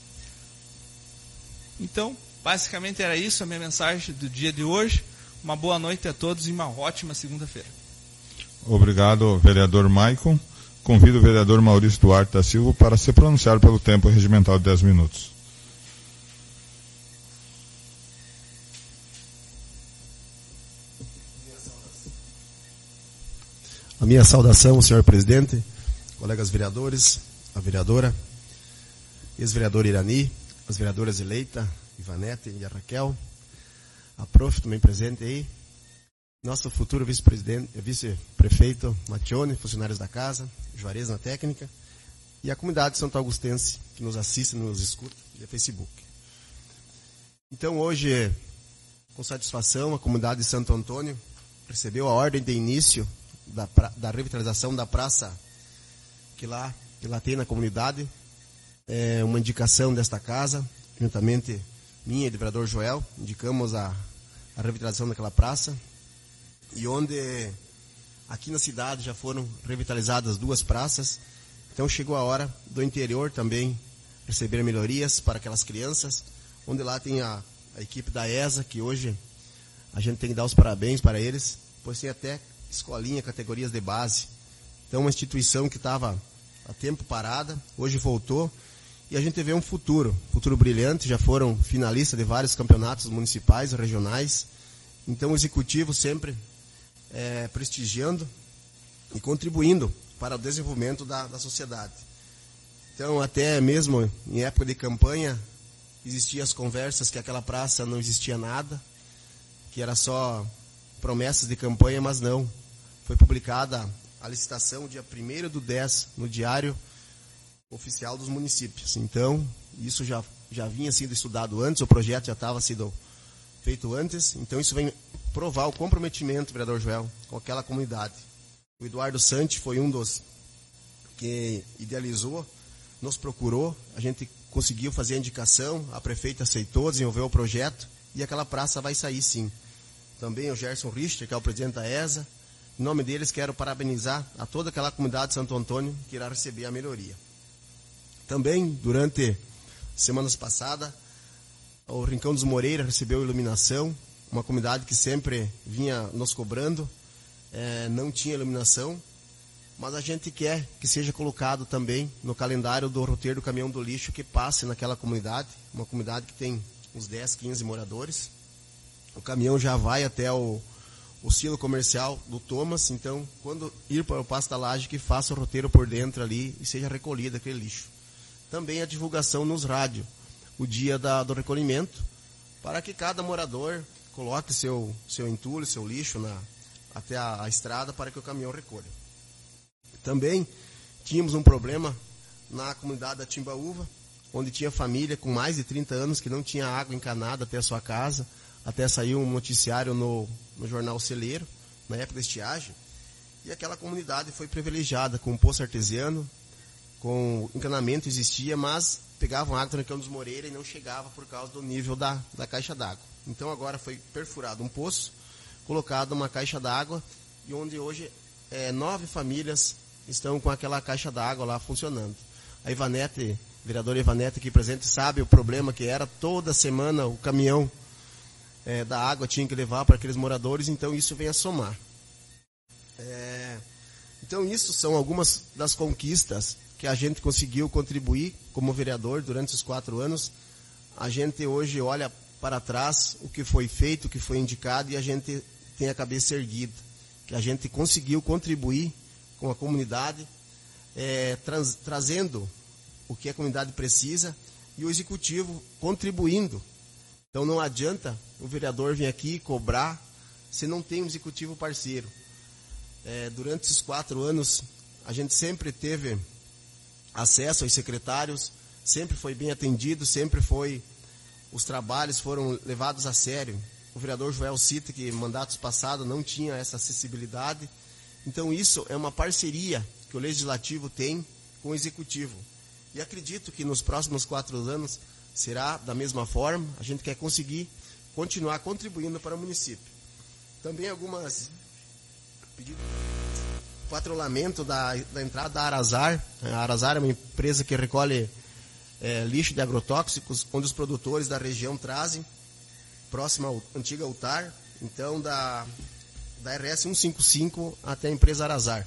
Então, basicamente era isso a minha mensagem do dia de hoje. Uma boa noite a todos e uma ótima segunda-feira. Obrigado, vereador Maicon. Convido o vereador Maurício Duarte da Silva para se pronunciar pelo tempo regimental de dez minutos. A minha saudação, senhor presidente, colegas vereadores, a vereadora, ex-vereador Irani, as vereadoras eleita, Ivanete e a Raquel, a prof também presente aí, nosso futuro vice-presidente, vice-prefeito Mattione, funcionários da casa, Juarez na técnica, e a comunidade santo-augustense que nos assiste, nos escuta via Facebook. Então hoje, com satisfação, a comunidade de Santo Antônio recebeu a ordem de início Da, pra, da revitalização da praça que lá, que lá tem na comunidade. É uma indicação desta casa, juntamente minha e do vereador Joel, indicamos a, a revitalização daquela praça, e onde aqui na cidade já foram revitalizadas duas praças. Então chegou a hora do interior também receber melhorias para aquelas crianças, onde lá tem a, a equipe da E S A, que hoje a gente tem que dar os parabéns para eles, pois tem até escolinha, categorias de base. Então, uma instituição que estava há tempo parada, hoje voltou, e a gente vê um futuro, futuro brilhante. Já foram finalistas de vários campeonatos municipais e regionais. Então, o executivo sempre é, prestigiando e contribuindo para o desenvolvimento da, da sociedade. Então, até mesmo em época de campanha, existiam as conversas que aquela praça não existia nada, que era só promessas de campanha, mas não. Foi publicada a licitação dia primeiro do dez no Diário Oficial dos Municípios. Então, isso já, já vinha sido estudado antes, o projeto já estava sendo feito antes. Então, isso vem provar o comprometimento, vereador Joel, com aquela comunidade. O Eduardo Santi foi um dos que idealizou, nos procurou, a gente conseguiu fazer a indicação, a prefeita aceitou, desenvolveu o projeto, e aquela praça vai sair sim. Também o Gerson Richter, que é o presidente da E S A. Em nome deles, quero parabenizar a toda aquela comunidade de Santo Antônio que irá receber a melhoria. Também, durante semanas passadas, O Rincão dos Moreira recebeu iluminação, uma comunidade que sempre vinha nos cobrando, é, não tinha iluminação, mas a gente quer que seja colocado também no calendário do roteiro do caminhão do lixo que passe naquela comunidade, uma comunidade que tem uns dez, quinze moradores. O caminhão já vai até o, o silo comercial do Thomas, então quando ir para o Passo da Laje, que faça o roteiro por dentro ali e seja recolhido aquele lixo. Também a divulgação nos rádios, o dia da, do recolhimento, para que cada morador coloque seu, seu entulho, seu lixo na, até a, a estrada para que o caminhão recolha. Também tínhamos um problema na comunidade da Timbaúva, onde tinha família com mais de trinta anos que não tinha água encanada até a sua casa, até saiu um noticiário no, no jornal Celeiro, na época da estiagem, e aquela comunidade foi privilegiada com um poço artesiano, com encanamento existia, mas pegavam água do Rincão dos Moreira e não chegava por causa do nível da, da caixa d'água. Então agora foi perfurado um poço, colocado uma caixa d'água, e onde hoje é, nove famílias estão com aquela caixa d'água lá funcionando. A Ivanete, a vereadora Ivanete aqui presente, sabe o problema que era. Toda semana o caminhão é, da água tinha que levar para aqueles moradores, então isso vem a somar. É, então isso são algumas das conquistas que a gente conseguiu contribuir como vereador durante os quatro anos. A gente hoje olha para trás o que foi feito, o que foi indicado, e a gente tem a cabeça erguida, que a gente conseguiu contribuir com a comunidade, é, trans, trazendo o que a comunidade precisa, e o executivo contribuindo. Então não adianta o vereador vir aqui cobrar se não tem um executivo parceiro. É, durante esses quatro anos, a gente sempre teve acesso aos secretários, sempre foi bem atendido, sempre foi, os trabalhos foram levados a sério. O vereador Joel cita que mandatos passados não tinha essa acessibilidade. Então isso é uma parceria que o Legislativo tem com o Executivo. E acredito que nos próximos quatro anos será da mesma forma. A gente quer conseguir continuar contribuindo para o município. Também algumas pedidos. Patrulhamento da, da entrada da Arazar. A Arazar é uma empresa que recolhe é, lixo de agrotóxicos, onde os produtores da região trazem, próxima ao antigo altar, então da, da R S cento e cinquenta e cinco até a empresa Arazar.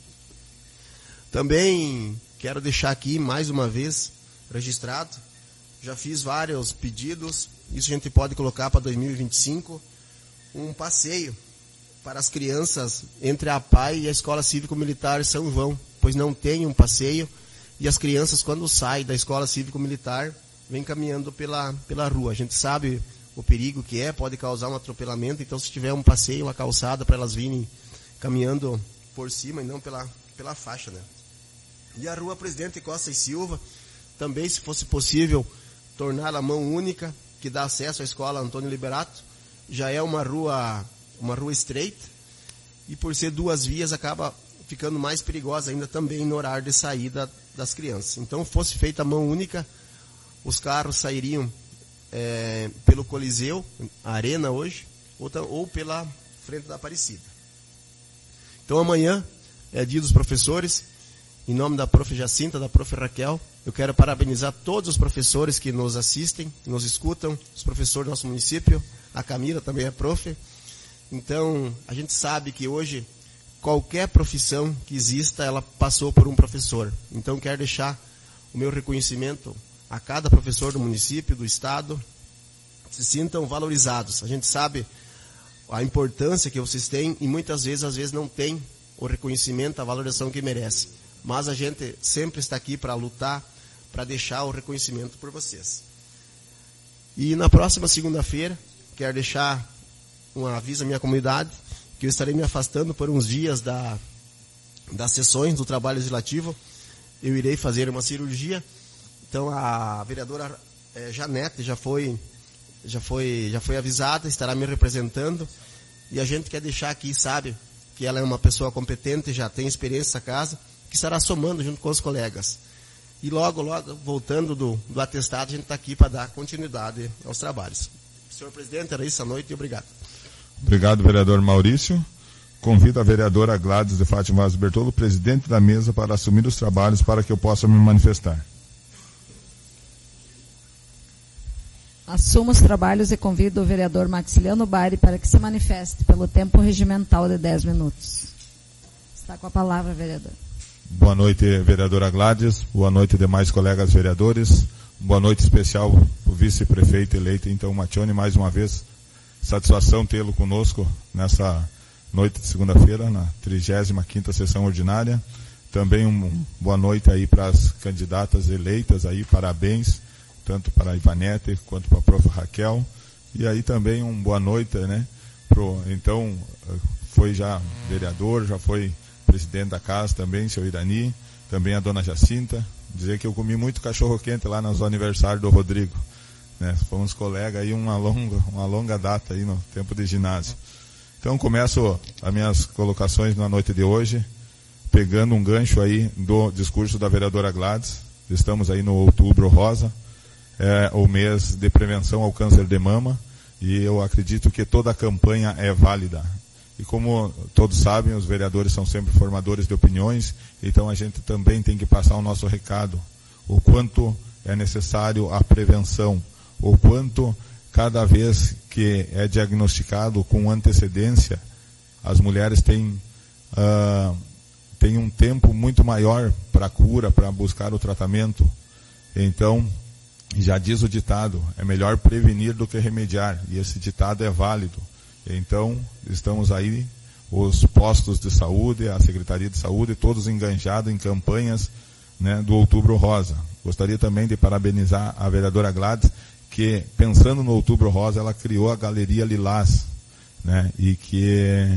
Também quero deixar aqui mais uma vez registrado, já fiz vários pedidos, isso a gente pode colocar para dois mil e vinte e cinco, um passeio para as crianças entre a P A I e a Escola Cívico-Militar São João, pois não tem um passeio, e as crianças, quando saem da Escola Cívico-Militar, vêm caminhando pela, pela rua. A gente sabe o perigo que é, pode causar um atropelamento, então se tiver um passeio, uma calçada, para elas virem caminhando por cima e não pela, pela faixa, né? E a rua Presidente Costa e Silva, também, se fosse possível, tornar a mão única, que dá acesso à Escola Antônio Liberato, já é uma rua... uma rua estreita, e por ser duas vias acaba ficando mais perigosa ainda também no horário de saída das crianças. Então, fosse feita a mão única, os carros sairiam é, pelo Coliseu, a Arena hoje, ou, ou pela frente da Aparecida. Então, amanhã é dia dos professores. Em nome da prof Jacinta, da prof Raquel, eu quero parabenizar todos os professores que nos assistem, nos escutam, os professores do nosso município. A Camila também é prof. Então, a gente sabe que hoje, qualquer profissão que exista, ela passou por um professor. Então, quero deixar o meu reconhecimento a cada professor do município, do estado, se sintam valorizados. A gente sabe a importância que vocês têm e muitas vezes, às vezes, não tem o reconhecimento, a valorização que merece. Mas a gente sempre está aqui para lutar, para deixar o reconhecimento por vocês. E na próxima segunda-feira, quero deixar um aviso à minha comunidade, que eu estarei me afastando por uns dias da, das sessões do trabalho legislativo. Eu irei fazer uma cirurgia. Então a vereadora é, Janete já foi, já, foi, já foi avisada, estará me representando. E a gente quer deixar aqui, sabe, que ela é uma pessoa competente, já tem experiência nessa casa, que estará somando junto com os colegas. E logo, logo, voltando do, do atestado, a gente está aqui para dar continuidade aos trabalhos. Senhor presidente, era isso à noite e obrigado. Obrigado, vereador Maurício. Convido a vereadora Gladys de Fátima Vaz Bertolo, presidente da mesa, para assumir os trabalhos para que eu possa me manifestar. assumo os trabalhos e convido o vereador Maxiliano Bari para que se manifeste pelo tempo regimental de dez minutos. Está com a palavra, vereador. Boa noite, vereadora Gladys. Boa noite, demais colegas vereadores. Boa noite especial para o vice-prefeito eleito, então, Matione, mais uma vez. Satisfação tê-lo conosco nessa noite de segunda-feira, na trigésima quinta sessão ordinária. Também uma boa noite aí para as candidatas eleitas aí, parabéns, tanto para a Ivanete quanto para a prof Raquel. E aí também uma boa noite, né? Pro, então, foi já vereador, já foi presidente da casa também, seu Irani, também a dona Jacinta. Dizer que eu comi muito cachorro-quente lá nos aniversários do Rodrigo. Né? Fomos colegas aí uma longa, uma longa data aí no tempo de ginásio. Então começo as minhas colocações na noite de hoje, pegando um gancho aí do discurso da vereadora Gladys. Estamos aí no Outubro Rosa, é o mês de prevenção ao câncer de mama, e eu acredito que toda a campanha é válida. E como todos sabem, os vereadores são sempre formadores de opiniões, então a gente também tem que passar o nosso recado, o quanto é necessário a prevenção, o quanto cada vez que é diagnosticado com antecedência, as mulheres têm, uh, têm um tempo muito maior para a cura, para buscar o tratamento. Então, já diz o ditado, é melhor prevenir do que remediar, e esse ditado é válido. Então, estamos aí, os postos de saúde, a Secretaria de Saúde, todos enganjados em campanhas, né, do Outubro Rosa. Gostaria também de parabenizar a vereadora Gladys, que, pensando no Outubro Rosa, ela criou a Galeria Lilás, né, e que,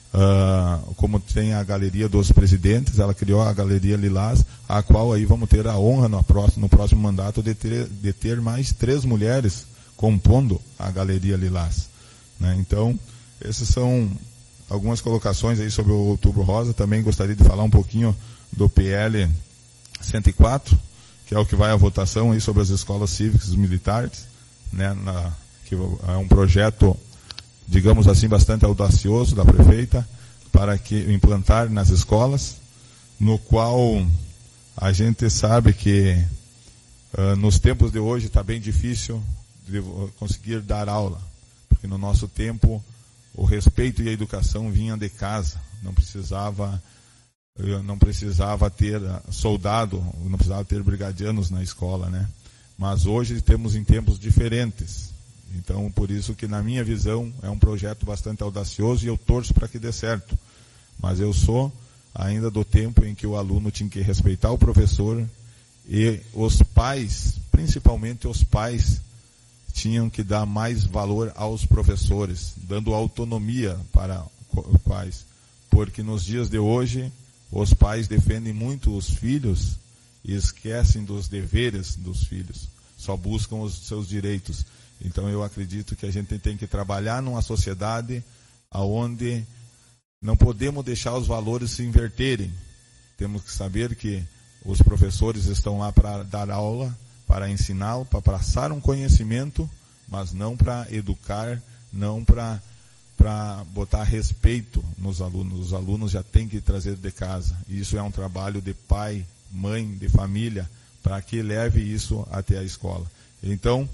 uh, como tem a Galeria dos Presidentes, ela criou a Galeria Lilás, a qual aí vamos ter a honra no próximo, no próximo mandato de ter, de ter mais três mulheres compondo a Galeria Lilás. Né? Então, essas são algumas colocações aí sobre o Outubro Rosa. Também gostaria de falar um pouquinho do P L cento e quatro, que é o que vai à votação aí sobre as escolas cívicas militares, né, na, que é um projeto, digamos assim, bastante audacioso da prefeita, para que implantar nas escolas, no qual a gente sabe que uh, nos tempos de hoje está bem difícil de conseguir dar aula, porque no nosso tempo o respeito e a educação vinham de casa, não precisava não precisava ter soldado, não precisava ter brigadianos na escola, né? Mas hoje temos em tempos diferentes. Então, por isso que na minha visão é um projeto bastante audacioso e eu torço para que dê certo. Mas eu sou ainda do tempo em que o aluno tinha que respeitar o professor e os pais, principalmente os pais, tinham que dar mais valor aos professores, dando autonomia para os pais. Porque nos dias de hoje, os pais defendem muito os filhos e esquecem dos deveres dos filhos. Só buscam os seus direitos. Então eu acredito que a gente tem que trabalhar numa sociedade onde não podemos deixar os valores se inverterem. Temos que saber que os professores estão lá para dar aula, para ensinar, para passar um conhecimento, mas não para educar, não para para botar respeito nos alunos. Os alunos já têm que trazer de casa. E isso é um trabalho de pai, mãe, de família, para que leve isso até a escola. Então,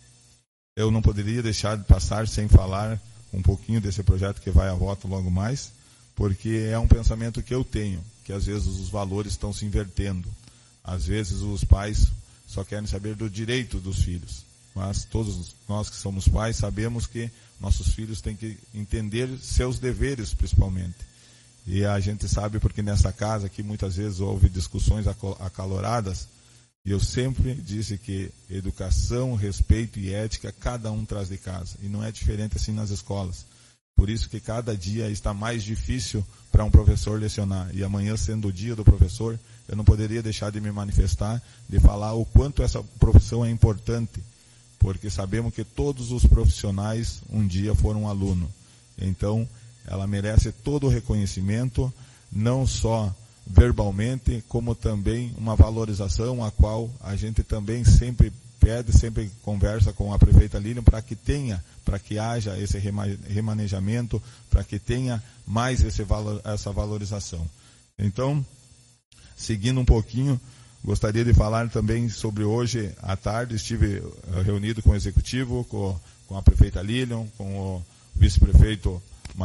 eu não poderia deixar de passar sem falar um pouquinho desse projeto que vai a voto logo mais, porque é um pensamento que eu tenho, que às vezes os valores estão se invertendo. Às vezes os pais só querem saber do direito dos filhos. Mas todos nós que somos pais sabemos que nossos filhos têm que entender seus deveres, principalmente. E a gente sabe porque nessa casa aqui muitas vezes houve discussões acaloradas, e eu sempre disse que educação, respeito e ética cada um traz de casa. E não é diferente assim nas escolas. Por isso que cada dia está mais difícil para um professor lecionar. E amanhã, sendo o dia do professor, eu não poderia deixar de me manifestar, de falar o quanto essa profissão é importante. Porque sabemos que todos os profissionais um dia foram aluno. Então, ela merece todo o reconhecimento, não só verbalmente, como também uma valorização, a qual a gente também sempre pede, sempre conversa com a prefeita Lilian, para que tenha, para que haja esse remanejamento, para que tenha mais esse valor, essa valorização. Então, seguindo um pouquinho, Gostaria de falar também sobre hoje à tarde, estive reunido com o executivo, com, com a prefeita Lilian, com o vice-prefeito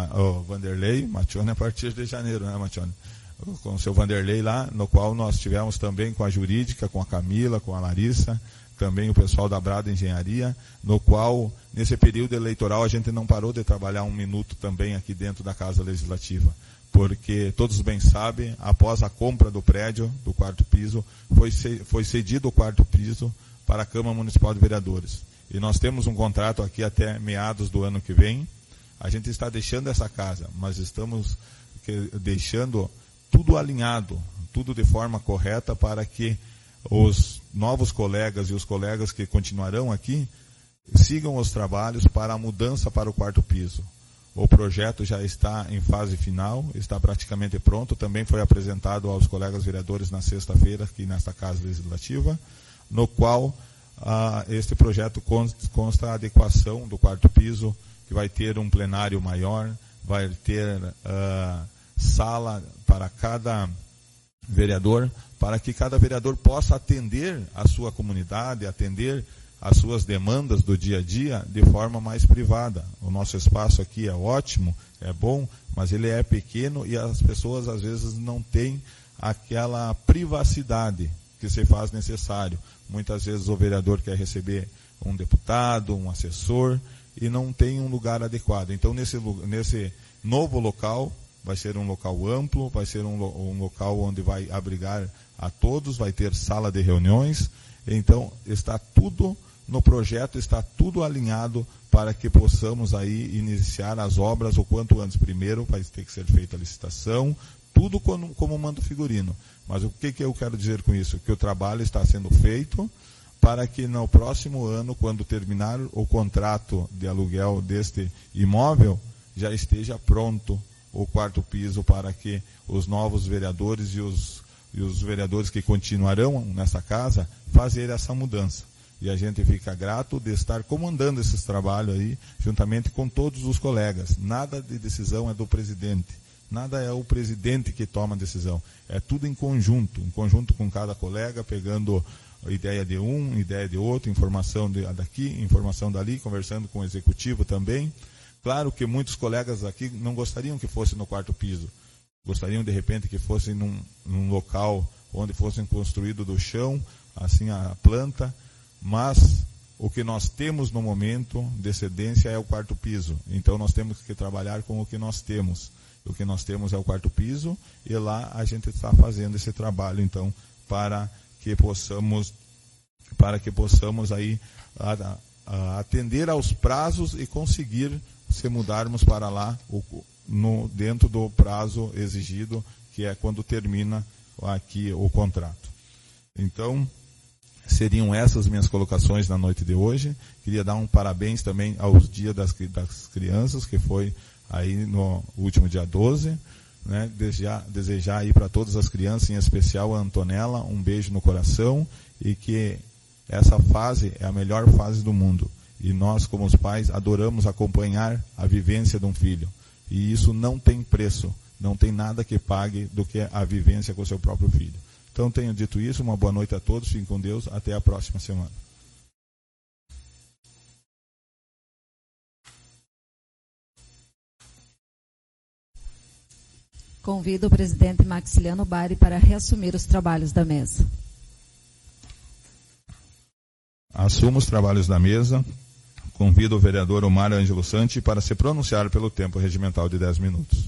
o Vanderlei, Matione a partir de janeiro, né, Matione? Com o seu Vanderlei lá, no qual nós tivemos também com a jurídica, com a Camila, com a Larissa, também o pessoal da Brada Engenharia, no qual, nesse período eleitoral, a gente não parou de trabalhar um minuto também aqui dentro da Casa Legislativa, porque todos bem sabem, após a compra do prédio, do quarto piso, foi, foi cedido o quarto piso para a Câmara Municipal de Vereadores. E nós temos um contrato aqui até meados do ano que vem. A gente está deixando essa casa, mas estamos deixando tudo alinhado, tudo de forma correta para que os novos colegas e os colegas que continuarão aqui sigam os trabalhos para a mudança para o quarto piso. O projeto já está em fase final, está praticamente pronto, também foi apresentado aos colegas vereadores na sexta-feira aqui nesta Casa Legislativa, no qual ah, este projeto consta a adequação do quarto piso, que vai ter um plenário maior, vai ter uh, sala para cada vereador, para que cada vereador possa atender a sua comunidade, atender as suas demandas do dia a dia de forma mais privada. O nosso espaço aqui é ótimo, é bom, mas ele é pequeno e as pessoas às vezes não têm aquela privacidade que se faz necessário. Muitas vezes o vereador quer receber um deputado, um assessor, e não tem um lugar adequado. Então, nesse, nesse novo local, vai ser um local amplo, vai ser um, um local onde vai abrigar a todos, vai ter sala de reuniões. Então, está tudo no projeto, está tudo alinhado para que possamos aí iniciar as obras o quanto antes. Primeiro, vai ter que ser feita a licitação, tudo como, como manda o figurino. Mas o que, que eu quero dizer com isso? Que o trabalho está sendo feito para que no próximo ano, quando terminar o contrato de aluguel deste imóvel, já esteja pronto o quarto piso para que os novos vereadores e os, e os vereadores que continuarão nessa casa fazer essa mudança. E a gente fica grato de estar comandando esses trabalhos aí, juntamente com todos os colegas. Nada de decisão é do presidente. Nada é o presidente que toma a decisão. É tudo em conjunto, em conjunto com cada colega, pegando ideia de um, ideia de outro, informação de, daqui, informação dali, conversando com o executivo também. Claro que muitos colegas aqui não gostariam que fosse no quarto piso. Gostariam, de repente, que fosse num, num local onde fossem construído do chão, assim, a planta. Mas o que nós temos no momento de excedência é o quarto piso. Então, nós temos que trabalhar com o que nós temos. O que nós temos é o quarto piso e lá a gente está fazendo esse trabalho, então, para que possamos, para que possamos aí a, a atender aos prazos e conseguir se mudarmos para lá o, no, dentro do prazo exigido, que é quando termina aqui o contrato. Então, seriam essas minhas colocações na noite de hoje. Queria dar um parabéns também aos Dias das, das Crianças, que foi aí no último dia doze. Né, desejar, desejar aí para todas as crianças, em especial a Antonella, um beijo no coração, e que essa fase é a melhor fase do mundo. E nós, como os pais, adoramos acompanhar a vivência de um filho. E isso não tem preço, não tem nada que pague do que a vivência com o seu próprio filho. Então, tenho dito isso, uma boa noite a todos, fiquem com Deus, até a próxima semana. Convido o presidente Maxiliano Bari para reassumir os trabalhos da mesa. Assumo os trabalhos da mesa. Convido o vereador Omar Ângelo Santi para se pronunciar pelo tempo regimental de dez minutos.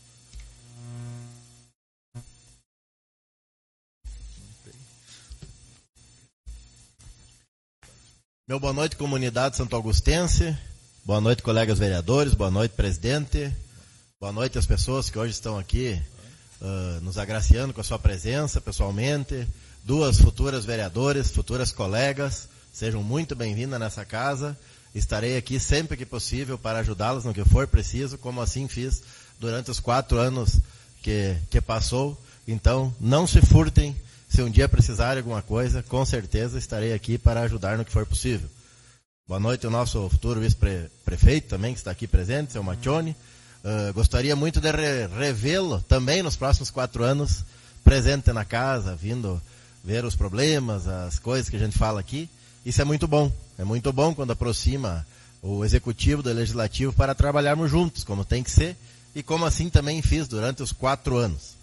Meu boa noite, comunidade santo augustense. Boa noite, colegas vereadores. Boa noite, presidente. Boa noite às pessoas que hoje estão aqui uh, nos agraciando com a sua presença pessoalmente. Duas futuras vereadoras, futuras colegas, sejam muito bem-vindas nessa casa. Estarei aqui sempre que possível para ajudá-las no que for preciso, como assim fiz durante os quatro anos que, que passou. Então, não se furtem. Se um dia precisarem de alguma coisa, com certeza estarei aqui para ajudar no que for possível. Boa noite ao nosso futuro vice-prefeito também, que está aqui presente, seu Matione. Uh, gostaria muito de re- revê-lo também nos próximos quatro anos, presente na casa, vindo ver os problemas, as coisas que a gente fala aqui. Isso é muito bom. É muito bom quando aproxima o executivo do legislativo para trabalharmos juntos, como tem que ser, e como assim também fiz durante os quatro anos.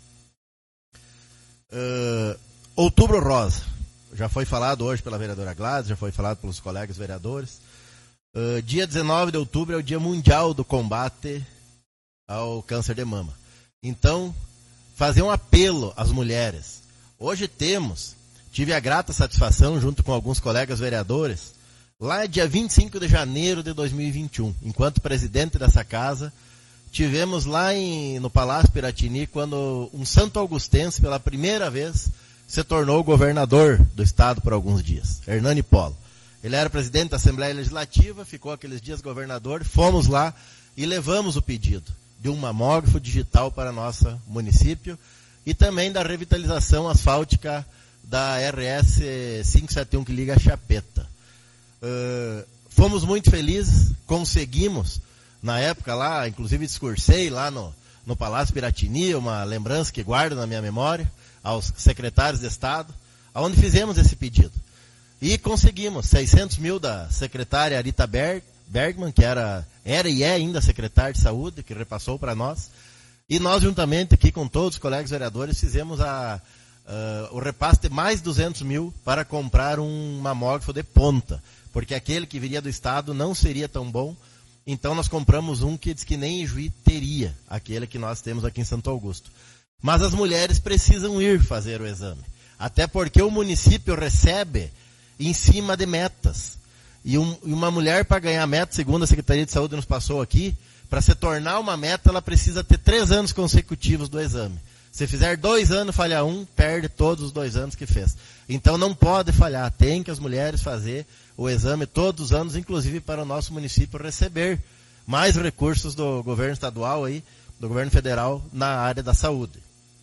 Uh, Outubro Rosa. Já foi falado hoje pela vereadora Gladys, já foi falado pelos colegas vereadores. Uh, dia dezenove de outubro é o Dia Mundial do Combate ao Câncer de Mama. Então, fazer um apelo às mulheres. Hoje temos, tive a grata satisfação, junto com alguns colegas vereadores, lá dia vinte e cinco de janeiro de dois mil e vinte e um, enquanto presidente dessa casa, tivemos lá em, no Palácio Piratini, quando um santo augustense, pela primeira vez, se tornou governador do estado por alguns dias, Hernani Polo. Ele era presidente da Assembleia Legislativa, ficou aqueles dias governador, fomos lá e levamos o pedido de um mamógrafo digital para nosso município e também da revitalização asfáltica da R S quinhentos e setenta e um que liga a Chapeta. Uh, fomos muito felizes, conseguimos, na época lá, inclusive discursei lá no, no Palácio Piratini, uma lembrança que guardo na minha memória, aos secretários de Estado, onde fizemos esse pedido. E conseguimos seiscentos mil da secretária Arita Berg, Bergman, que era, era e é ainda secretária de saúde, que repassou para nós. E nós, juntamente aqui com todos os colegas vereadores, fizemos a, uh, o repasse de mais duzentos mil para comprar um mamógrafo de ponta, porque aquele que viria do Estado não seria tão bom. Então nós compramos um que diz que nem em Juí teria, aquele que nós temos aqui em Santo Augusto. Mas as mulheres precisam ir fazer o exame, até porque o município recebe em cima de metas. E, um, e uma mulher, para ganhar meta, segundo a Secretaria de Saúde nos passou aqui, para se tornar uma meta, ela precisa ter três anos consecutivos do exame. Se fizer dois anos, falhar um, perde todos os dois anos que fez. Então não pode falhar, tem que as mulheres fazer o exame todos os anos, inclusive para o nosso município receber mais recursos do governo estadual, aí, do governo federal, na área da saúde.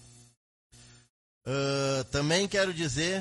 Uh, também quero dizer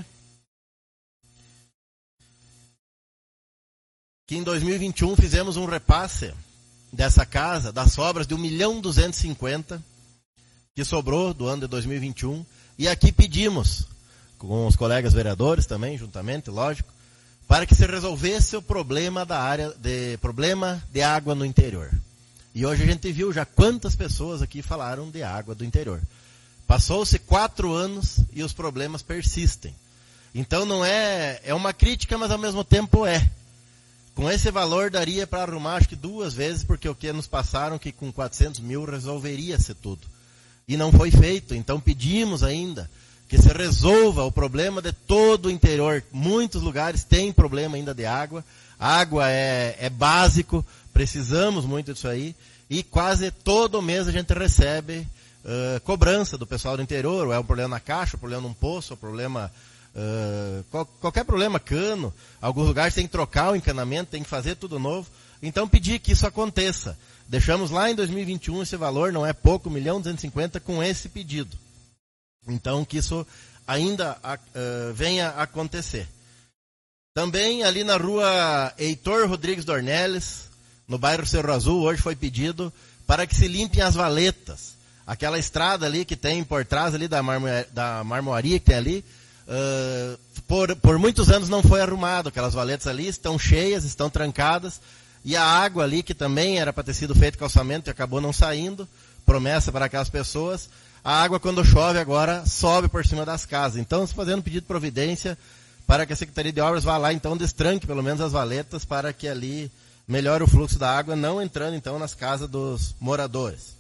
que em dois mil e vinte e um fizemos um repasse dessa casa, das sobras de um milhão duzentos e cinquenta, que sobrou do ano de dois mil e vinte e um, e aqui pedimos, com os colegas vereadores também, juntamente, lógico, para que se resolvesse o problema da área, de, problema de água no interior. E hoje a gente viu já quantas pessoas aqui falaram de água do interior. Passou-se quatro anos e os problemas persistem. Então não é, é uma crítica, mas ao mesmo tempo é. Com esse valor daria para arrumar acho que duas vezes, porque o que nos passaram que com quatrocentos mil resolveria-se tudo. E não foi feito, então pedimos ainda que se resolva o problema de todo o interior. Muitos lugares têm problema ainda de água, água é, é básico, precisamos muito disso aí, e quase todo mês a gente recebe uh, cobrança do pessoal do interior, ou é um problema na caixa, um problema num poço, um problema... Uh, qual, qualquer problema, cano, alguns lugares tem que trocar o encanamento, tem que fazer tudo novo. Então pedir que isso aconteça. Deixamos lá em dois mil e vinte e um esse valor, não é pouco, um milhão duzentos e cinquenta com esse pedido. Então que isso ainda uh, venha a acontecer. Também ali na rua Heitor Rodrigues Dornelles, no bairro Cerro Azul, hoje foi pedido para que se limpem as valetas. Aquela estrada ali que tem por trás ali da, marmo, da marmoaria que tem ali, Uh, por, por muitos anos não foi arrumado, aquelas valetas ali estão cheias, estão trancadas, e a água ali, que também era para ter sido feito calçamento e acabou não saindo, promessa para aquelas pessoas, a água quando chove agora sobe por cima das casas. Então estamos fazendo pedido de providência para que a Secretaria de Obras vá lá, então destranque pelo menos as valetas para que ali melhore o fluxo da água, não entrando então nas casas dos moradores.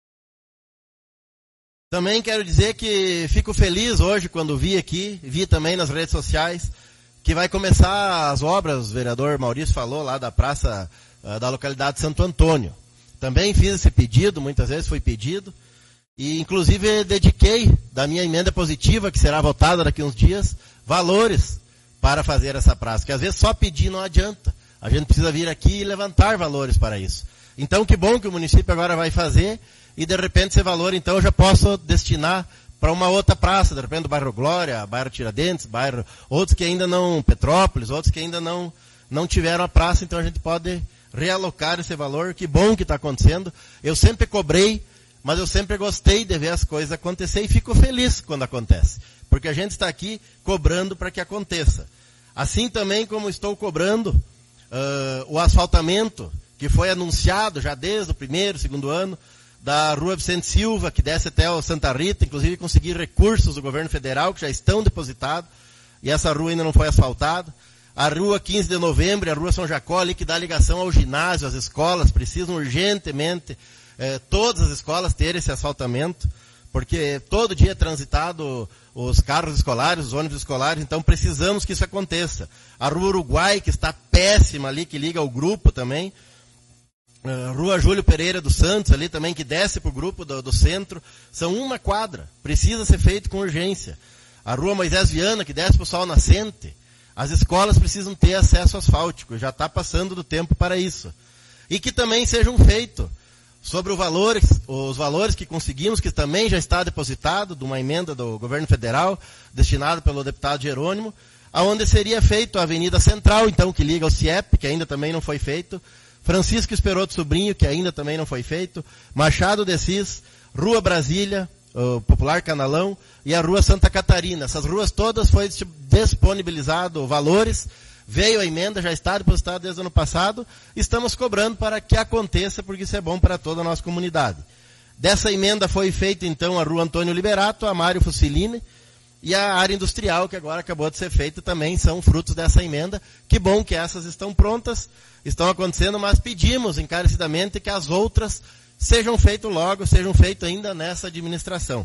Também quero dizer que fico feliz hoje quando vi aqui, vi também nas redes sociais, que vai começar as obras, o vereador Maurício falou lá da praça uh, da localidade de Santo Antônio. Também fiz esse pedido, muitas vezes foi pedido, e inclusive dediquei da minha emenda positiva, que será votada daqui a uns dias, valores para fazer essa praça, que às vezes só pedir não adianta, a gente precisa vir aqui e levantar valores para isso. Então que bom que o município agora vai fazer, e de repente esse valor, então, eu já posso destinar para uma outra praça, de repente do bairro Glória, bairro Tiradentes, bairro, outros que ainda não, Petrópolis, outros que ainda não, não tiveram a praça, então a gente pode realocar esse valor. Que bom que está acontecendo. Eu sempre cobrei mas eu sempre gostei de ver as coisas acontecer e fico feliz quando acontece, porque a gente está aqui cobrando para que aconteça. Assim também como estou cobrando uh, o asfaltamento, que foi anunciado já desde o primeiro, segundo ano, da Rua Vicente Silva, que desce até o Santa Rita, inclusive consegui recursos do governo federal, que já estão depositados, e essa rua ainda não foi asfaltada. A Rua quinze de Novembro, a Rua São Jacó, ali que dá ligação ao ginásio, às escolas, precisam urgentemente eh, todas as escolas terem esse asfaltamento, porque todo dia é transitado os carros escolares, os ônibus escolares, então precisamos que isso aconteça. A Rua Uruguai, que está péssima ali, que liga ao grupo também. Uh, Rua Júlio Pereira dos Santos, ali também, que desce para o grupo do, do centro, são uma quadra, precisa ser feito com urgência. A Rua Moisés Viana, que desce para o Sol Nascente, as escolas precisam ter acesso asfáltico, já está passando do tempo para isso. E que também sejam feitos sobre o valores, os valores que conseguimos, que também já está depositado, de uma emenda do governo federal, destinado pelo deputado Jerônimo, aonde seria feito a Avenida Central, então, que liga ao C I E P, que ainda também não foi feito, Francisco Esperoto Sobrinho, que ainda também não foi feito, Machado de Assis, Rua Brasília, o Popular Canalão, e a Rua Santa Catarina. Essas ruas todas foi disponibilizado valores, veio a emenda, já está depositado desde o ano passado, estamos cobrando para que aconteça, porque isso é bom para toda a nossa comunidade. Dessa emenda foi feita então a Rua Antônio Liberato, a Mário Fusilini, e a área industrial, que agora acabou de ser feita, também são frutos dessa emenda. Que bom que essas estão prontas, estão acontecendo, mas pedimos encarecidamente que as outras sejam feitas logo, sejam feitas ainda nessa administração.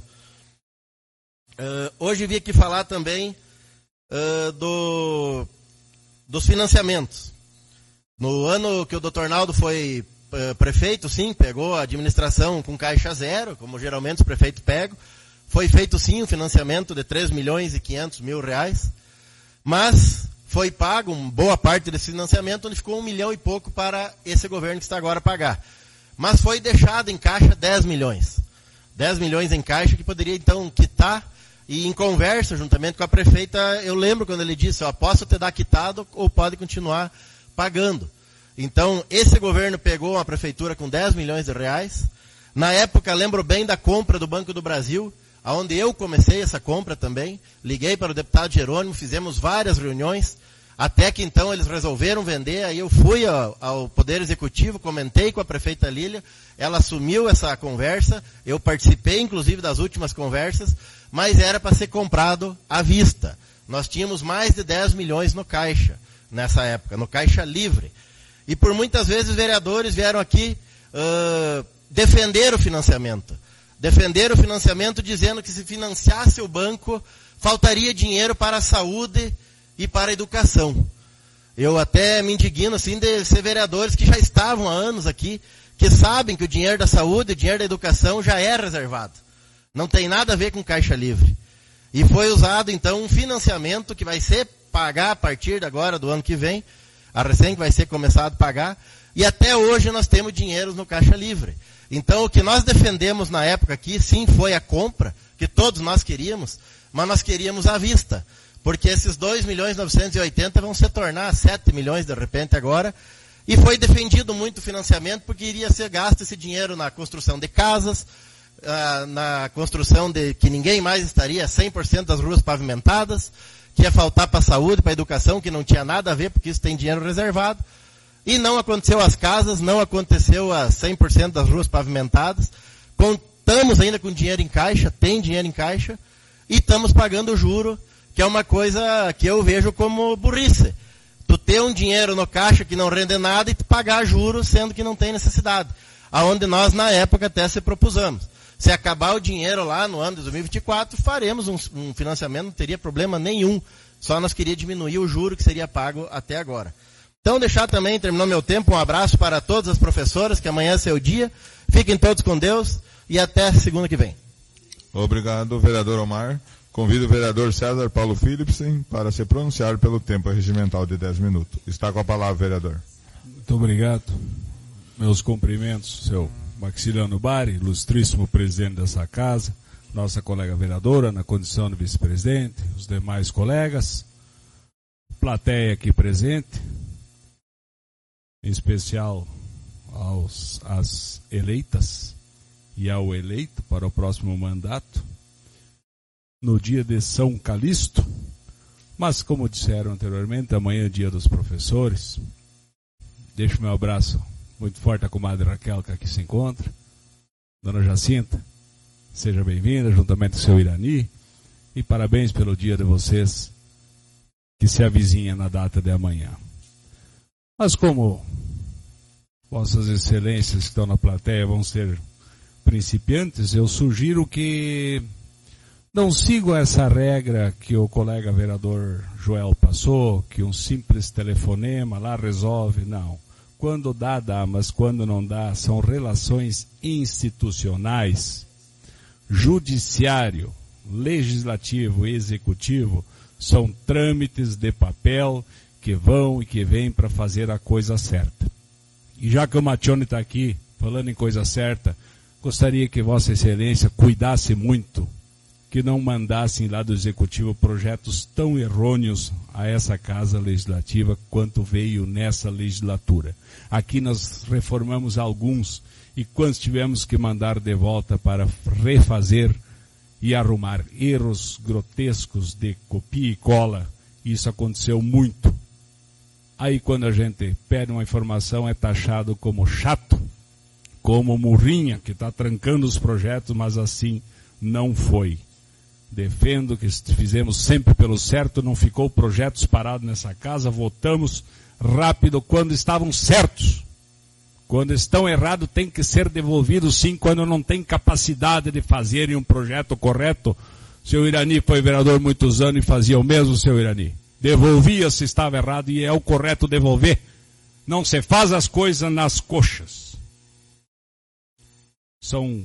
Uh, hoje vim aqui falar também uh, do, dos financiamentos. No ano que o doutor Naldo foi uh, prefeito, sim, pegou a administração com caixa zero, como geralmente os prefeitos pegam. Foi feito sim um financiamento de três milhões e quinhentos mil reais, mas foi pago uma boa parte desse financiamento, onde ficou um milhão e pouco para esse governo que está agora a pagar. Mas foi deixado em caixa dez milhões. dez milhões em caixa que poderia então quitar, e em conversa juntamente com a prefeita, eu lembro quando ele disse, ó, posso te dar quitado ou pode continuar pagando. Então, esse governo pegou a prefeitura com dez milhões de reais. Na época, lembro bem da compra do Banco do Brasil, onde eu comecei essa compra também, liguei para o deputado Jerônimo, fizemos várias reuniões, até que então eles resolveram vender, aí eu fui ao, ao Poder Executivo, comentei com a prefeita Lília, ela assumiu essa conversa, eu participei inclusive das últimas conversas, mas era para ser comprado à vista. Nós tínhamos mais de dez milhões no caixa, nessa época, no caixa livre. E por muitas vezes vereadores vieram aqui uh, defender o financiamento. Defender o financiamento dizendo que se financiasse o banco, faltaria dinheiro para a saúde e para a educação. Eu até me indigno assim de ser vereadores que já estavam há anos aqui, que sabem que o dinheiro da saúde e o dinheiro da educação já é reservado. Não tem nada a ver com caixa livre. E foi usado então um financiamento que vai ser pagar a partir de agora do ano que vem, a recém que vai ser começado a pagar, e até hoje nós temos dinheiro no caixa livre. Então, o que nós defendemos na época aqui, sim, foi a compra, que todos nós queríamos, mas nós queríamos à vista, porque esses dois milhões novecentos e oitenta vão se tornar sete milhões de repente agora, e foi defendido muito o financiamento, porque iria ser gasto esse dinheiro na construção de casas, na construção de que ninguém mais estaria cem por cento das ruas pavimentadas, que ia faltar para a saúde, para a educação, que não tinha nada a ver, porque isso tem dinheiro reservado. E não aconteceu as casas, não aconteceu as cem por cento das ruas pavimentadas. Contamos ainda com dinheiro em caixa, tem dinheiro em caixa, e estamos pagando o juro, que é uma coisa que eu vejo como burrice. Tu ter um dinheiro no caixa que não rende nada e tu pagar juros, sendo que não tem necessidade. Aonde nós, na época, até se propusamos. Se acabar o dinheiro lá no ano de dois mil e vinte e quatro, faremos um, um financiamento, não teria problema nenhum. Só nós queríamos diminuir o juro que seria pago até agora. Então, deixar também, terminou meu tempo, um abraço para todas as professoras, que amanhã é seu dia. Fiquem todos com Deus e até segunda que vem. Obrigado, vereador Omar. Convido o vereador César Paulo Philipsen para se pronunciar pelo tempo regimental de dez minutos. Está com a palavra, vereador. Muito obrigado. Meus cumprimentos, seu Maxiliano Bari, ilustríssimo presidente dessa casa, nossa colega vereadora, na condição de vice-presidente, os demais colegas, plateia aqui presente, em especial aos, às eleitas, e ao eleito para o próximo mandato, no dia de São Calixto, mas como disseram anteriormente, amanhã é dia dos professores. Deixo meu abraço muito forte à comadre Raquel, que aqui se encontra. Dona Jacinta, seja bem-vinda, juntamente com o seu Irani, e parabéns pelo dia de vocês, que se avizinha na data de amanhã. Mas como vossas excelências que estão na plateia vão ser principiantes, eu sugiro que não sigam essa regra que o colega vereador Joel passou, que um simples telefonema lá resolve. Não. Quando dá, dá, mas quando não dá, são relações institucionais. Judiciário, legislativo e executivo são trâmites de papel que vão e que vêm para fazer a coisa certa. E já que o Matione está aqui, falando em coisa certa, gostaria que Vossa Excelência cuidasse muito, que não mandassem lá do Executivo projetos tão errôneos a essa Casa Legislativa quanto veio nessa legislatura. Aqui nós reformamos alguns e quantos tivemos que mandar de volta para refazer e arrumar erros grotescos de copia e cola. Isso aconteceu muito. Aí quando a gente pede uma informação é taxado como chato, como murrinha, que está trancando os projetos, mas assim não foi. Defendo que fizemos sempre pelo certo, não ficou projetos parados nessa casa, votamos rápido quando estavam certos. Quando estão errados tem que ser devolvidos sim, quando não tem capacidade de fazerem um projeto correto. Seu Irani foi vereador muitos anos e fazia o mesmo, seu Irani. Devolvia se estava errado e é o correto devolver. Não se faz as coisas nas coxas. São...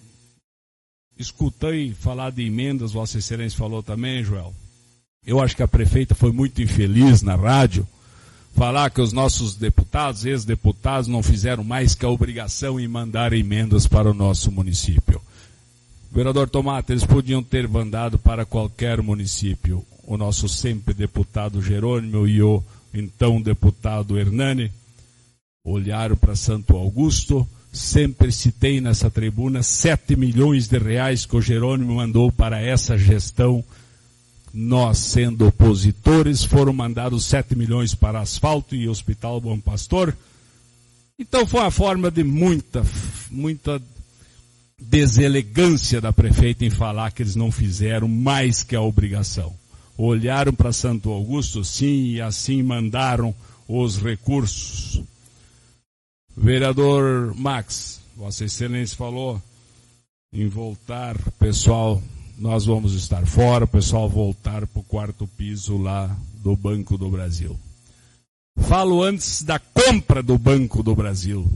Escutei falar de emendas, Vossa Excelência falou também, Joel. Eu acho que a prefeita foi muito infeliz na rádio, falar que os nossos deputados, ex-deputados, não fizeram mais que a obrigação em mandar emendas para o nosso município. Vereador Tomate, eles podiam ter mandado para qualquer município. O nosso sempre deputado Jerônimo e o então deputado Hernani olharam para Santo Augusto. Sempre citei nessa tribuna sete milhões de reais que o Jerônimo mandou para essa gestão. Nós, sendo opositores, foram mandados sete milhões para asfalto e Hospital Bom Pastor. Então foi uma forma de muita, muita deselegância da prefeita em falar que eles não fizeram mais que a obrigação. Olharam para Santo Augusto, sim, e assim mandaram os recursos. Vereador Max, Vossa Excelência falou em voltar, pessoal, nós vamos estar fora, o pessoal voltar para o quarto piso lá do Banco do Brasil. Falo antes da compra do Banco do Brasil.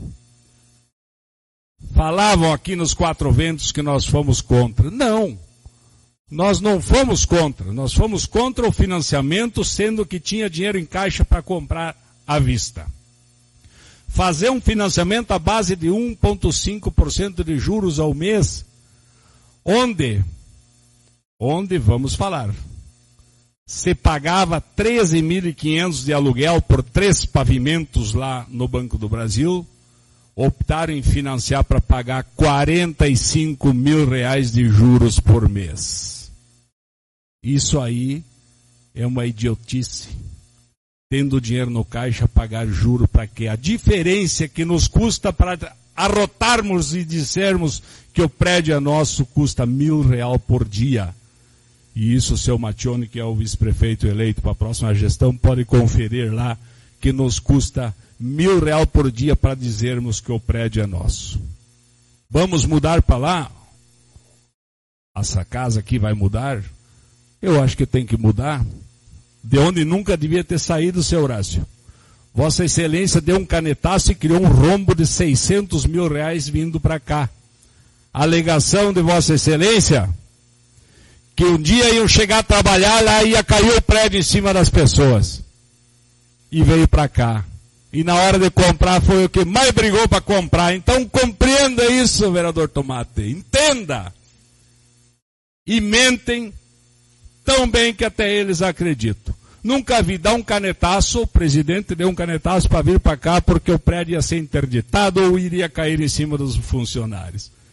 Falavam aqui nos Quatro Ventos que nós fomos contra. Não, nós não fomos contra, nós fomos contra o financiamento, sendo que tinha dinheiro em caixa para comprar à vista. Fazer um financiamento à base de um vírgula cinco por cento de juros ao mês, onde, onde vamos falar, se pagava treze mil e quinhentos de aluguel por três pavimentos lá no Banco do Brasil, optaram em financiar para pagar quarenta e cinco mil reais de juros por mês. Isso aí é uma idiotice. Tendo dinheiro no caixa, pagar juro para quê? A diferença que nos custa para arrotarmos e dissermos que o prédio é nosso custa mil real por dia. E isso o seu Matione, que é o vice-prefeito eleito para a próxima gestão, pode conferir lá que nos custa mil real por dia para dizermos que o prédio é nosso. Vamos mudar para lá? Essa casa aqui vai mudar? Eu acho que tem que mudar. De onde nunca devia ter saído, seu Horácio. Vossa Excelência deu um canetaço e criou um rombo de seiscentos mil reais vindo para cá. A alegação de Vossa Excelência, que um dia iam chegar a trabalhar lá e ia cair o prédio em cima das pessoas. E veio para cá. E na hora de comprar foi o que mais brigou para comprar. Então compreenda isso, vereador Tomate. Entenda. E mentem tão bem que até eles acreditam. Nunca vi dar um canetaço, o presidente deu um canetaço para vir para cá porque o prédio ia ser interditado ou iria cair em cima dos funcionários.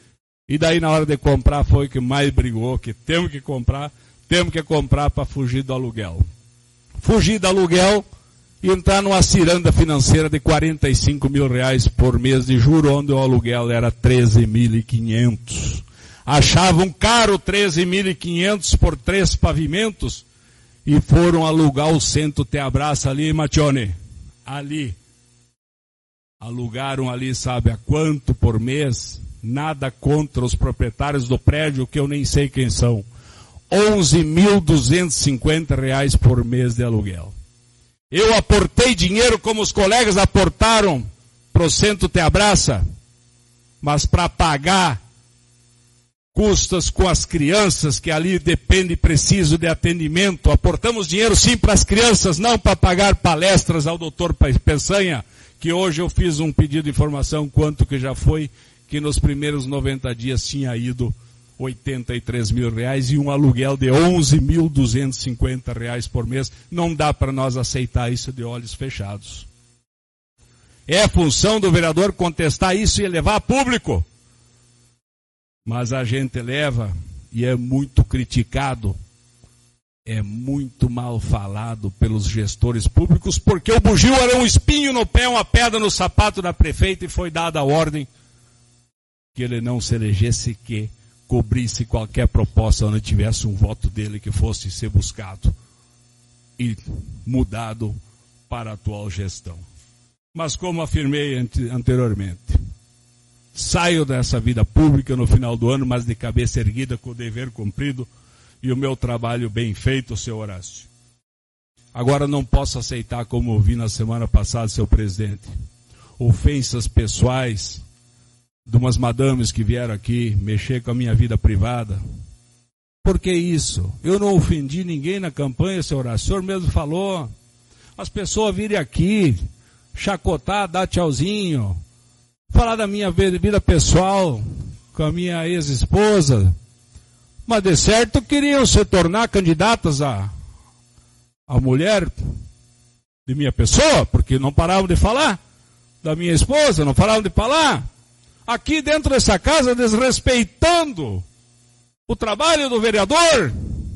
E daí na hora de comprar foi que mais brigou, que temos que comprar, temos que comprar para fugir do aluguel. Fugir do aluguel e entrar numa ciranda financeira de quarenta e cinco mil reais por mês de juro, onde o aluguel era treze mil e quinhentos. Achavam caro treze mil e quinhentos por três pavimentos e foram alugar o Centro Te Abraça ali, Matione. Ali. Alugaram ali, sabe a quanto por mês? Nada contra os proprietários do prédio, que eu nem sei quem são. onze mil duzentos e cinquenta reais por mês de aluguel. Eu aportei dinheiro como os colegas aportaram para o Centro Te Abraça, mas para pagar custas com as crianças, que ali depende e preciso de atendimento. Aportamos dinheiro sim para as crianças, não para pagar palestras ao doutor Peçanha, que hoje eu fiz um pedido de informação quanto que já foi, que nos primeiros noventa dias tinha ido oitenta e três mil reais e um aluguel de onze mil duzentos e cinquenta reais por mês. Não dá para nós aceitar isso de olhos fechados. É função do vereador contestar isso e levar a público. Mas a gente leva e é muito criticado, é muito mal falado pelos gestores públicos, porque o bugio era um espinho no pé, uma pedra no sapato da prefeita, e foi dada a ordem que ele não se elegesse, que cobrisse qualquer proposta onde tivesse um voto dele que fosse ser buscado e mudado para a atual gestão. Mas como afirmei anteriormente, saio dessa vida pública no final do ano, mas de cabeça erguida, com o dever cumprido e o meu trabalho bem feito, seu Horácio. Agora não posso aceitar, como ouvi na semana passada, seu presidente, ofensas pessoais de umas madames que vieram aqui mexer com a minha vida privada. Por que isso? Eu não ofendi ninguém na campanha, seu Horácio. O senhor mesmo falou. As pessoas virem aqui, chacotar, dar tchauzinho, falar da minha vida pessoal com a minha ex-esposa, mas de certo queriam se tornar candidatas a, a mulher de minha pessoa, porque não paravam de falar da minha esposa, não paravam de falar. Aqui dentro dessa casa, desrespeitando o trabalho do vereador,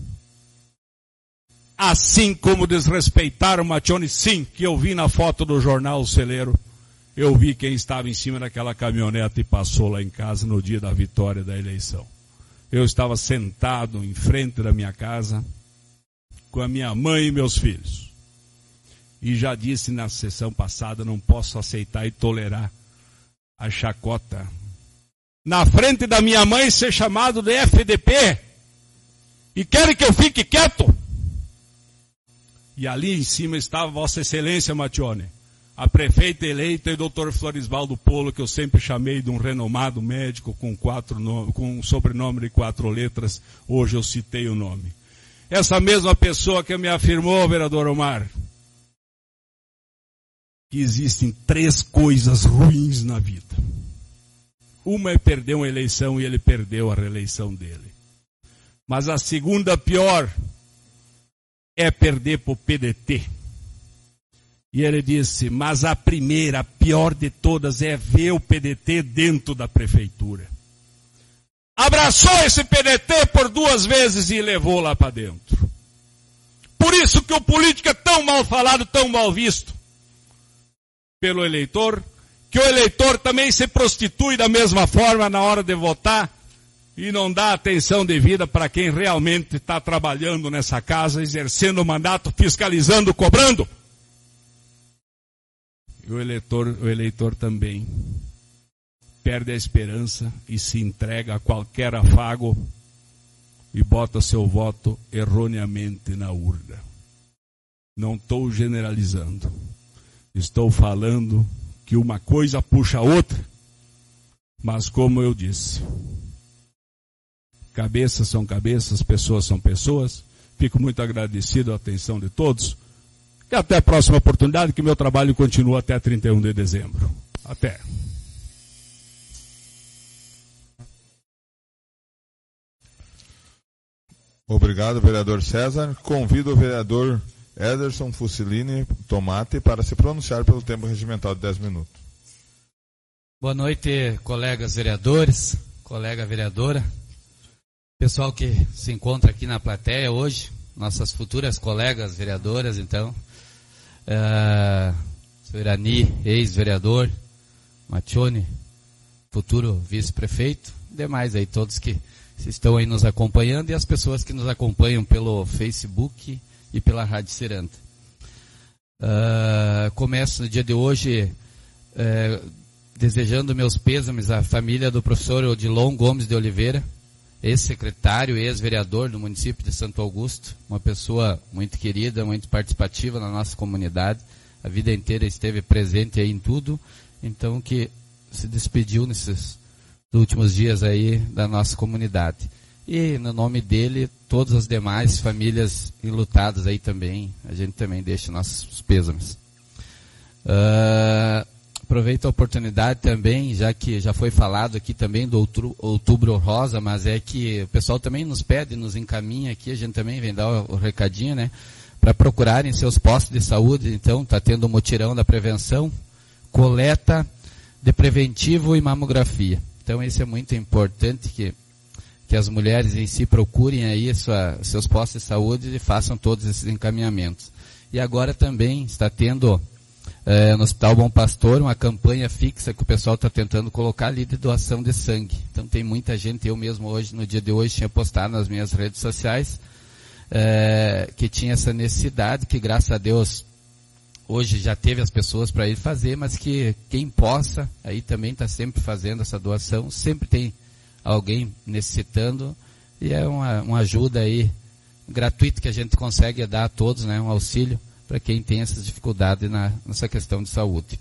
assim como desrespeitaram o Matione, sim, que eu vi na foto do jornal O Celeiro. Eu vi quem estava em cima daquela caminhonete e passou lá em casa no dia da vitória da eleição. Eu estava sentado em frente da minha casa com a minha mãe e meus filhos. E já disse na sessão passada, não posso aceitar e tolerar a chacota. Na frente da minha mãe ser chamado de F D P. E querem que eu fique quieto? E ali em cima estava Vossa Excelência Matione, a prefeita eleita, e o doutor Florisvaldo Polo, que eu sempre chamei de um renomado médico com, quatro no... com um sobrenome de quatro letras. Hoje eu citei o nome. Essa mesma pessoa que me afirmou, vereador Omar, que existem três coisas ruins na vida. Uma é perder uma eleição, e ele perdeu a reeleição dele. Mas a segunda pior é perder para o P D T. E ele disse, mas a primeira, a pior de todas, é ver o P D T dentro da prefeitura. Abraçou esse P D T por duas vezes e levou lá para dentro. Por isso que o político é tão mal falado, tão mal visto pelo eleitor, que o eleitor também se prostitui da mesma forma na hora de votar e não dá atenção devida para quem realmente está trabalhando nessa casa, exercendo o mandato, fiscalizando, cobrando. E o eleitor, o eleitor também perde a esperança e se entrega a qualquer afago e bota seu voto erroneamente na urna. Não estou generalizando. Estou falando que uma coisa puxa a outra, mas como eu disse, cabeças são cabeças, pessoas são pessoas. Fico muito agradecido à atenção de todos. E até a próxima oportunidade, que meu trabalho continua até trinta e um de dezembro. Até. Obrigado, vereador César. Convido o vereador Ederson Fusilini Tomate para se pronunciar pelo tempo regimental de dez minutos. Boa noite, colegas vereadores. colega vereadora, pessoal que se encontra aqui na plateia hoje, nossas futuras colegas vereadoras, então, uh, seu Irani, ex-vereador, Matione, futuro vice-prefeito, demais aí, todos que estão aí nos acompanhando e as pessoas que nos acompanham pelo Facebook e pela Rádio Ciranta. Uh, começo no dia de hoje uh, desejando meus pêsames à família do professor Odilon Gomes de Oliveira, ex-secretário, ex-vereador do município de Santo Augusto, uma pessoa muito querida, muito participativa na nossa comunidade, a vida inteira esteve presente aí em tudo, então que se despediu nesses últimos dias aí da nossa comunidade. E no nome dele, todas as demais famílias enlutadas aí também, a gente também deixa nossos pêsames. Uh, aproveito a oportunidade também, já que já foi falado aqui também do outubro, outubro rosa, mas é que o pessoal também nos pede, nos encaminha aqui, a gente também vem dar o, o recadinho, né? Para procurarem seus postos de saúde, então, está tendo um mutirão da prevenção, coleta de preventivo e mamografia. Então, isso é muito importante que, que as mulheres em si procurem aí sua, seus postos de saúde e façam todos esses encaminhamentos. E agora também está tendo é, no Hospital Bom Pastor uma campanha fixa que o pessoal está tentando colocar ali de doação de sangue. Então, tem muita gente, eu mesmo hoje, no dia de hoje, tinha postado nas minhas redes sociais é, que tinha essa necessidade, que graças a Deus hoje já teve as pessoas para ir fazer, mas que quem possa, aí também está sempre fazendo essa doação, sempre tem alguém necessitando, e é uma, uma ajuda aí gratuita que a gente consegue dar a todos, né, um auxílio para quem tem essas dificuldades na, nessa questão de saúde.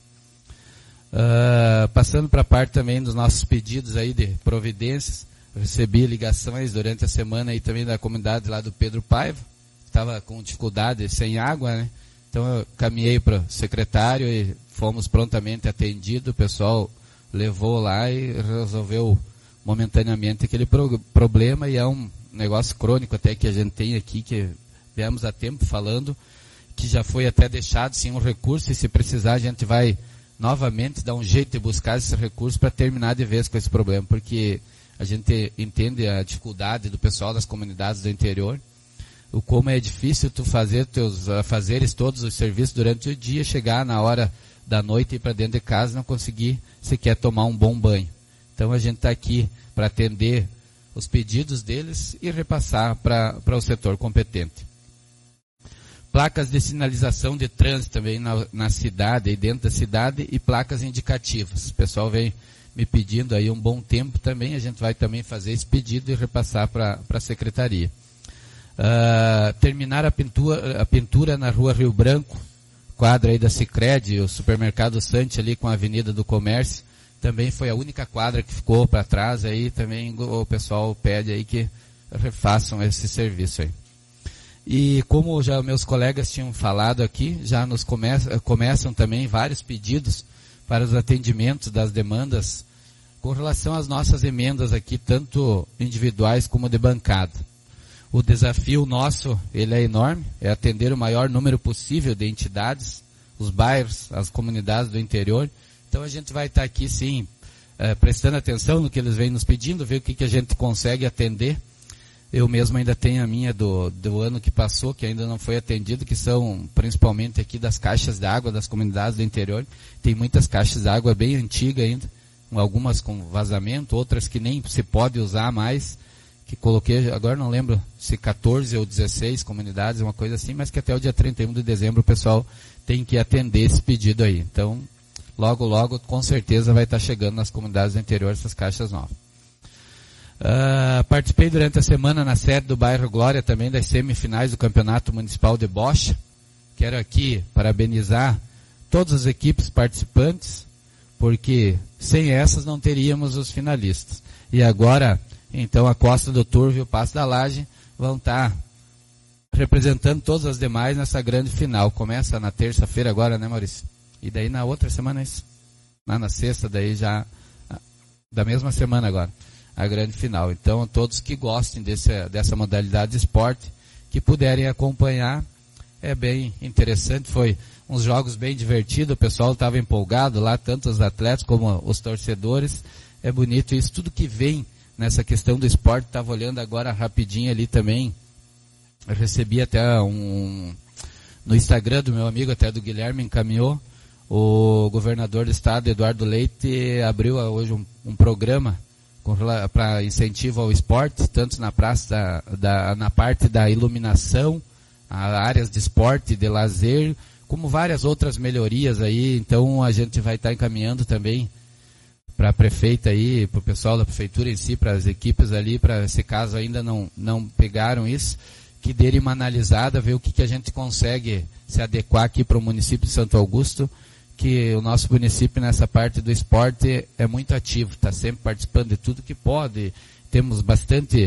Uh, passando para a parte também dos nossos pedidos aí de providências, eu recebi ligações durante a semana aí também da comunidade lá do Pedro Paiva, que estava com dificuldade sem água, né? Então eu caminhei para o secretário e fomos prontamente atendidos, o pessoal levou lá e resolveu momentaneamente aquele pro, problema, e é um negócio crônico até que a gente tem aqui, que viemos há tempo falando, que já foi até deixado sim um recurso, e se precisar a gente vai novamente dar um jeito de buscar esse recurso para terminar de vez com esse problema, porque a gente entende a dificuldade do pessoal das comunidades do interior, o como é difícil tu fazer teus afazeres, todos os serviços durante o dia, chegar na hora da noite e ir para dentro de casa e não conseguir sequer tomar um bom banho. Então a gente está aqui para atender os pedidos deles e repassar para o setor competente. Placas de sinalização de trânsito também na, na cidade, aí dentro da cidade, e placas indicativas. O pessoal vem me pedindo aí um bom tempo também, a gente vai também fazer esse pedido e repassar para a secretaria. Uh, terminar a pintura, a pintura na rua Rio Branco, quadra aí da Sicredi, o supermercado Sante ali com a Avenida do Comércio, também foi a única quadra que ficou para trás, aí também o pessoal pede aí que refaçam esse serviço aí. E como já meus colegas tinham falado aqui, já nos come, começam também vários pedidos para os atendimentos das demandas com relação às nossas emendas aqui, tanto individuais como de bancada. O desafio nosso, ele é enorme, é atender o maior número possível de entidades, os bairros, as comunidades do interior. Então a gente vai estar aqui sim, eh, prestando atenção no que eles vêm nos pedindo, ver o que, que a gente consegue atender. Eu mesmo ainda tenho a minha do, do ano que passou, que ainda não foi atendido, que são principalmente aqui das caixas de água das comunidades do interior. Tem muitas caixas de água bem antigas ainda, algumas com vazamento, outras que nem se pode usar mais, que coloquei, agora não lembro se quatorze ou dezesseis comunidades, uma coisa assim, mas que até o dia trinta e um de dezembro o pessoal tem que atender esse pedido aí. Então, logo, logo, com certeza vai estar chegando nas comunidades do interior essas caixas novas. Uh, participei durante a semana na sede do bairro Glória também das semifinais do Campeonato Municipal de Bocha. Quero aqui parabenizar todas as equipes participantes, porque sem essas não teríamos os finalistas. E agora, então, a Costa do Turvo e o Passo da Laje vão estar representando todas as demais nessa grande final. Começa na terça-feira agora, né, Maurício? E daí na outra semana é isso? Na, na sexta, daí já, da mesma semana agora, a grande final. Então, todos que gostem desse, dessa modalidade de esporte, que puderem acompanhar, é bem interessante. Foi uns jogos bem divertidos, o pessoal estava empolgado lá, tanto os atletas como os torcedores. É bonito isso, tudo que vem nessa questão do esporte, estava olhando agora rapidinho ali também, eu recebi até um, no Instagram do meu amigo, até do Guilherme, encaminhou, o governador do estado, Eduardo Leite, abriu hoje um, um programa para incentivo ao esporte, tanto na praça, da, da, na parte da iluminação, áreas de esporte, de lazer, como várias outras melhorias aí. Então a gente vai estar encaminhando também para a prefeita aí, para o pessoal da prefeitura em si, para as equipes ali, para esse caso ainda não, não pegaram isso, que derem uma analisada, ver o que, que a gente consegue se adequar aqui para o município de Santo Augusto, que o nosso município nessa parte do esporte é muito ativo, está sempre participando de tudo que pode, temos bastante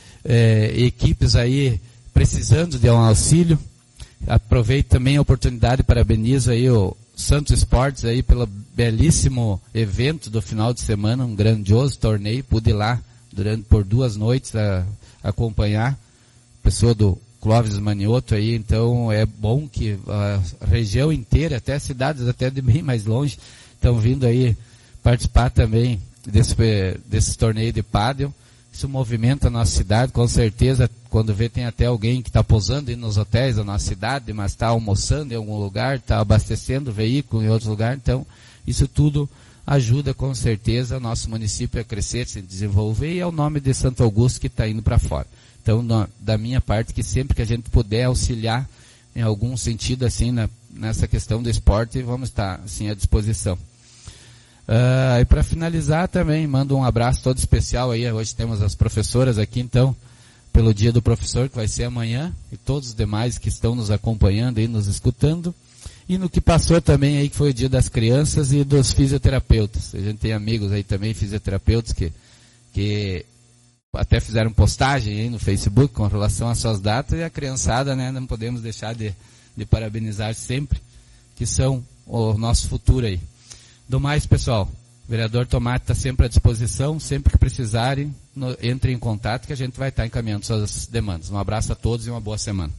é, equipes aí precisando de um auxílio. Aproveito também a oportunidade e parabenizo aí o Santos Esportes aí pelo belíssimo evento do final de semana, um grandioso torneio, pude ir lá durante, por duas noites a, a acompanhar, pessoa do Clóvis Manioto aí, então é bom que a região inteira, até cidades até de bem mais longe, estão vindo aí participar também desse, desse torneio de pádel. Isso movimenta a nossa cidade, com certeza, quando vê tem até alguém que está pousando aí nos hotéis da nossa cidade, mas está almoçando em algum lugar, está abastecendo o veículo em outro lugar, então isso tudo ajuda com certeza o nosso município a crescer, se desenvolver, e é o nome de Santo Augusto que está indo para fora. Então, no, da minha parte, que sempre que a gente puder auxiliar em algum sentido assim na, nessa questão do esporte, vamos estar assim à disposição. Uh, e para finalizar também, mando um abraço todo especial aí, hoje temos as professoras aqui, então, pelo dia do professor, que vai ser amanhã, e todos os demais que estão nos acompanhando e nos escutando, e no que passou também aí, que foi o dia das crianças e dos fisioterapeutas. A gente tem amigos aí também, fisioterapeutas, que, que até fizeram postagem aí no Facebook com relação às suas datas, e a criançada, né, não podemos deixar de, de parabenizar sempre, que são o nosso futuro aí. Do mais, pessoal, o vereador Tomate está sempre à disposição, sempre que precisarem, no, entrem em contato que a gente vai estar encaminhando suas demandas. Um abraço a todos e uma boa semana.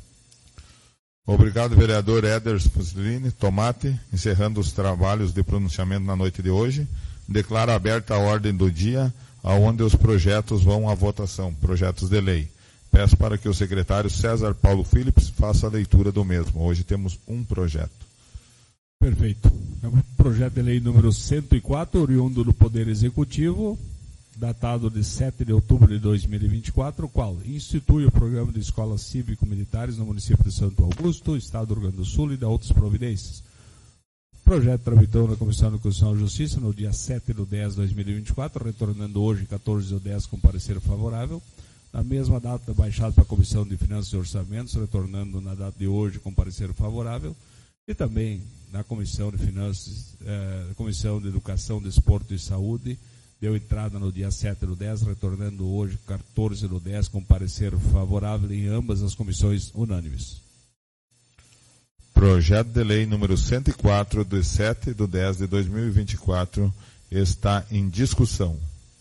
Obrigado, vereador Éder Fusilini Tomate. Encerrando os trabalhos de pronunciamento na noite de hoje, declaro aberta a ordem do dia, aonde os projetos vão à votação, projetos de lei. Peço para que o secretário César Paulo Philips faça a leitura do mesmo. Hoje temos um projeto. Perfeito. É um projeto de lei número cento e quatro, oriundo do Poder Executivo, datado de sete de outubro de dois mil e vinte e quatro, o qual institui o programa de escolas cívico-militares no município de Santo Augusto, Estado do Rio Grande do Sul, e da outras providências. O projeto tramitou na Comissão de Constituição e Justiça no dia sete de dez de dois mil e vinte e quatro, retornando hoje, quatorze de dez, com parecer favorável. Na mesma data, baixado para a Comissão de Finanças e Orçamentos, retornando na data de hoje, com parecer favorável. E também na Comissão de Finanças, eh, Comissão de Educação, Desporto e Saúde, deu entrada no dia sete do dez, retornando hoje, quatorze do dez, com parecer favorável em ambas as comissões unânimes. Projeto de lei número cento e quatro, de sete de dez de dois mil e vinte e quatro, está em discussão.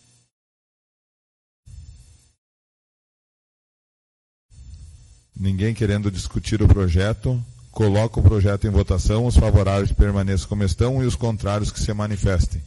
Ninguém querendo discutir o projeto, coloco o projeto em votação. Os favoráveis permaneçam como estão e os contrários que se manifestem.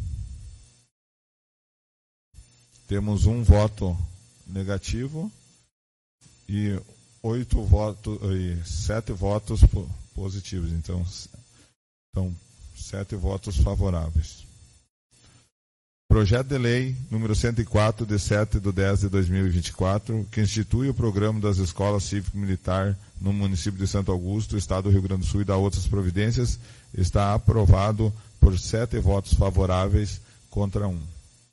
Temos um voto negativo e oito votos e sete votos positivos. Então, são sete votos favoráveis. Projeto de lei número cento e quatro, de sete de dez de dois mil e vinte e quatro, que institui o programa das escolas cívico-militar no município de Santo Augusto, Estado do Rio Grande do Sul, e da outras providências, está aprovado por sete votos favoráveis contra um.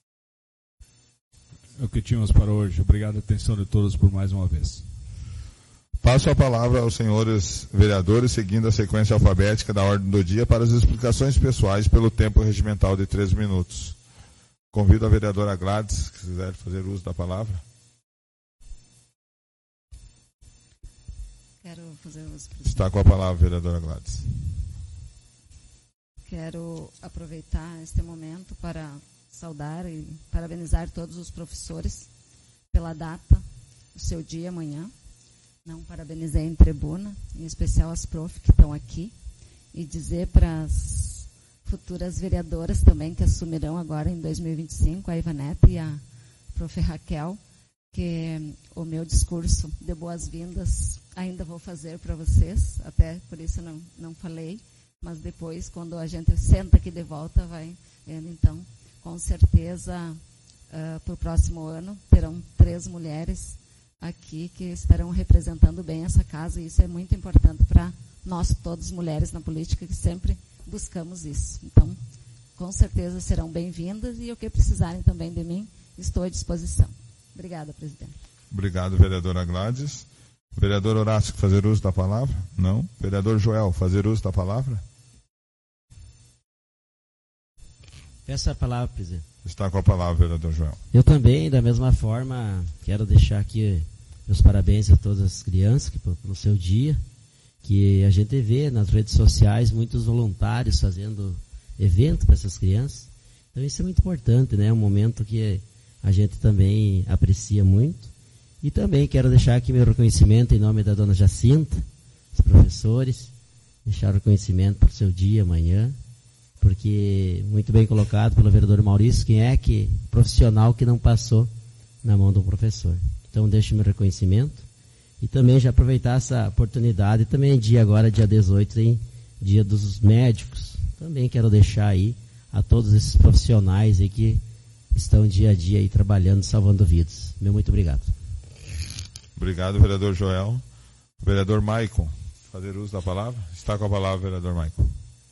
É o que tínhamos para hoje. Obrigado a atenção de todos por mais uma vez. Passo a palavra aos senhores vereadores, seguindo a sequência alfabética da ordem do dia, para as explicações pessoais pelo tempo regimental de três minutos. Convido a vereadora Gladys, se quiser fazer uso da palavra. Quero fazer uso. Está com a palavra, vereadora Gladys. Quero aproveitar este momento para saudar e parabenizar todos os professores pela data, o seu dia amanhã. Não parabenizei em tribuna, em especial as prof que estão aqui, e dizer para as futuras vereadoras também que assumirão agora em dois mil e vinte e cinco, a Ivanete e a prof Raquel, que o meu discurso de boas-vindas ainda vou fazer para vocês, até por isso não, não falei, mas depois, quando a gente senta aqui de volta, vai vendo. Então, com certeza, uh, para o próximo ano, terão três mulheres aqui que estarão representando bem essa casa, e isso é muito importante para nós, todas mulheres na política, que sempre buscamos isso. Então, com certeza serão bem-vindas, e o que precisarem também de mim, estou à disposição. Obrigada, presidente. Obrigado, vereadora Gladys. Vereador Horácio, fazer uso da palavra? Não. Vereador Joel, fazer uso da palavra? Peço a palavra, presidente. Está com a palavra, vereador Joel. Eu também, da mesma forma, quero deixar aqui meus parabéns a todas as crianças que, pelo seu dia, que a gente vê nas redes sociais muitos voluntários fazendo evento para essas crianças. Então isso é muito importante, né? É um momento que a gente também aprecia muito. E também quero deixar aqui meu reconhecimento em nome da dona Jacinta, os professores, deixar o reconhecimento para o seu dia amanhã, porque, muito bem colocado pelo vereador Maurício, quem é que profissional que não passou na mão do professor. Então deixo meu reconhecimento e também já aproveitar essa oportunidade. Também dia agora, dia dezoito, tem dia dos médicos. Também quero deixar aí a todos esses profissionais aí que estão dia a dia aí trabalhando, salvando vidas. Meu muito obrigado. Obrigado, vereador Joel. Vereador Maicon, fazer uso da palavra? Está com a palavra, vereador Maicon.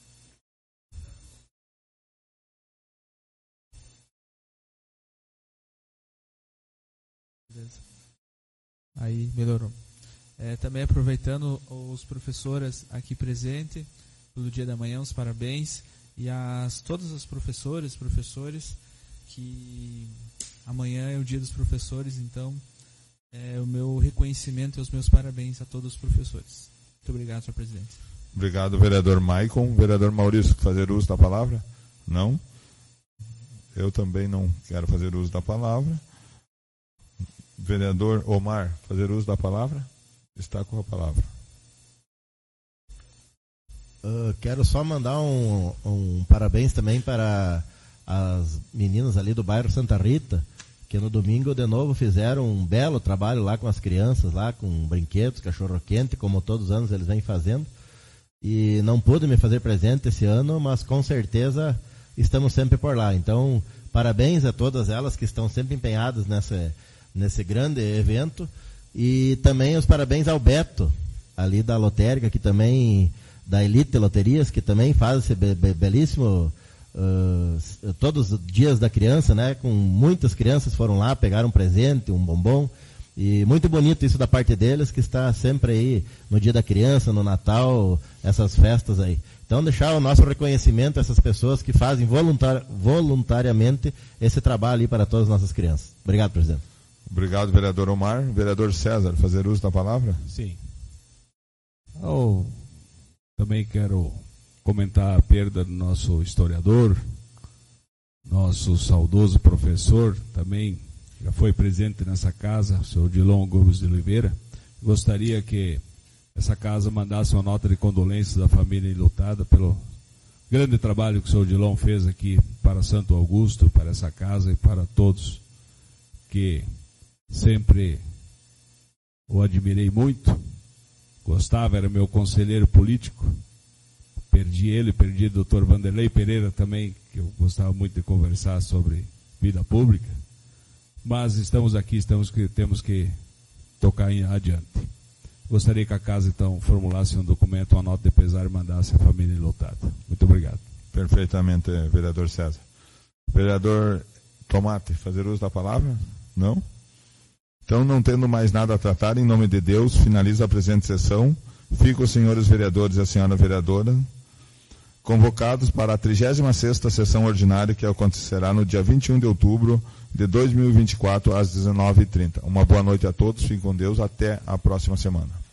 Beleza. Aí, melhorou. É, também aproveitando os professoras aqui presentes, pelo dia da manhã, os parabéns. E as, todas as professoras, professores, que amanhã é o dia dos professores, então é o meu reconhecimento e os meus parabéns a todos os professores. Muito obrigado, senhor presidente. Obrigado, vereador Maicon. Vereador Maurício, fazer uso da palavra? Não. Eu também não quero fazer uso da palavra. Vereador Omar, fazer uso da palavra? Está com a palavra. Uh, quero só mandar um, um parabéns também para as meninas ali do bairro Santa Rita, que no domingo de novo fizeram um belo trabalho lá com as crianças, lá com brinquedos, cachorro-quente, como todos os anos eles vêm fazendo. E não pude me fazer presente esse ano, mas com certeza estamos sempre por lá. Então, parabéns a todas elas que estão sempre empenhadas nessa, nesse grande evento. E também os parabéns ao Beto, ali da lotérica, que também, da Elite Loterias, que também faz esse be be belíssimo, uh, todos os dias da criança, né? Com muitas crianças foram lá, pegaram um presente, um bombom. E muito bonito isso da parte deles, que está sempre aí no dia da criança, no Natal, essas festas aí. Então, deixar o nosso reconhecimento a essas pessoas que fazem voluntar voluntariamente esse trabalho aí para todas as nossas crianças. Obrigado, presidente. Obrigado, vereador Omar. Vereador César, fazer uso da palavra? Sim. Eu também quero comentar a perda do nosso historiador, nosso saudoso professor, também já foi presente nessa casa, o senhor Dilon Gomes de Oliveira. Gostaria que essa casa mandasse uma nota de condolências da família enlutada pelo grande trabalho que o senhor Dilon fez aqui para Santo Augusto, para essa casa e para todos que sempre o admirei muito, gostava, era meu conselheiro político. Perdi ele, perdi o doutor Vanderlei Pereira também, que eu gostava muito de conversar sobre vida pública. Mas estamos aqui, estamos que, temos que tocar em adiante. Gostaria que a casa, então, formulasse um documento, uma nota de pesar e mandasse a família enlutada. Muito obrigado. Perfeitamente, vereador César. Vereador Tomate, fazer uso da palavra? Não? Então, não tendo mais nada a tratar, em nome de Deus, finaliza a presente sessão. Ficam os senhores vereadores e a senhora vereadora convocados para a trigésima sexta sessão ordinária, que acontecerá no dia vinte e um de outubro de dois mil e vinte e quatro, às dezenove e trinta. Uma boa noite a todos, fiquem com Deus, até a próxima semana.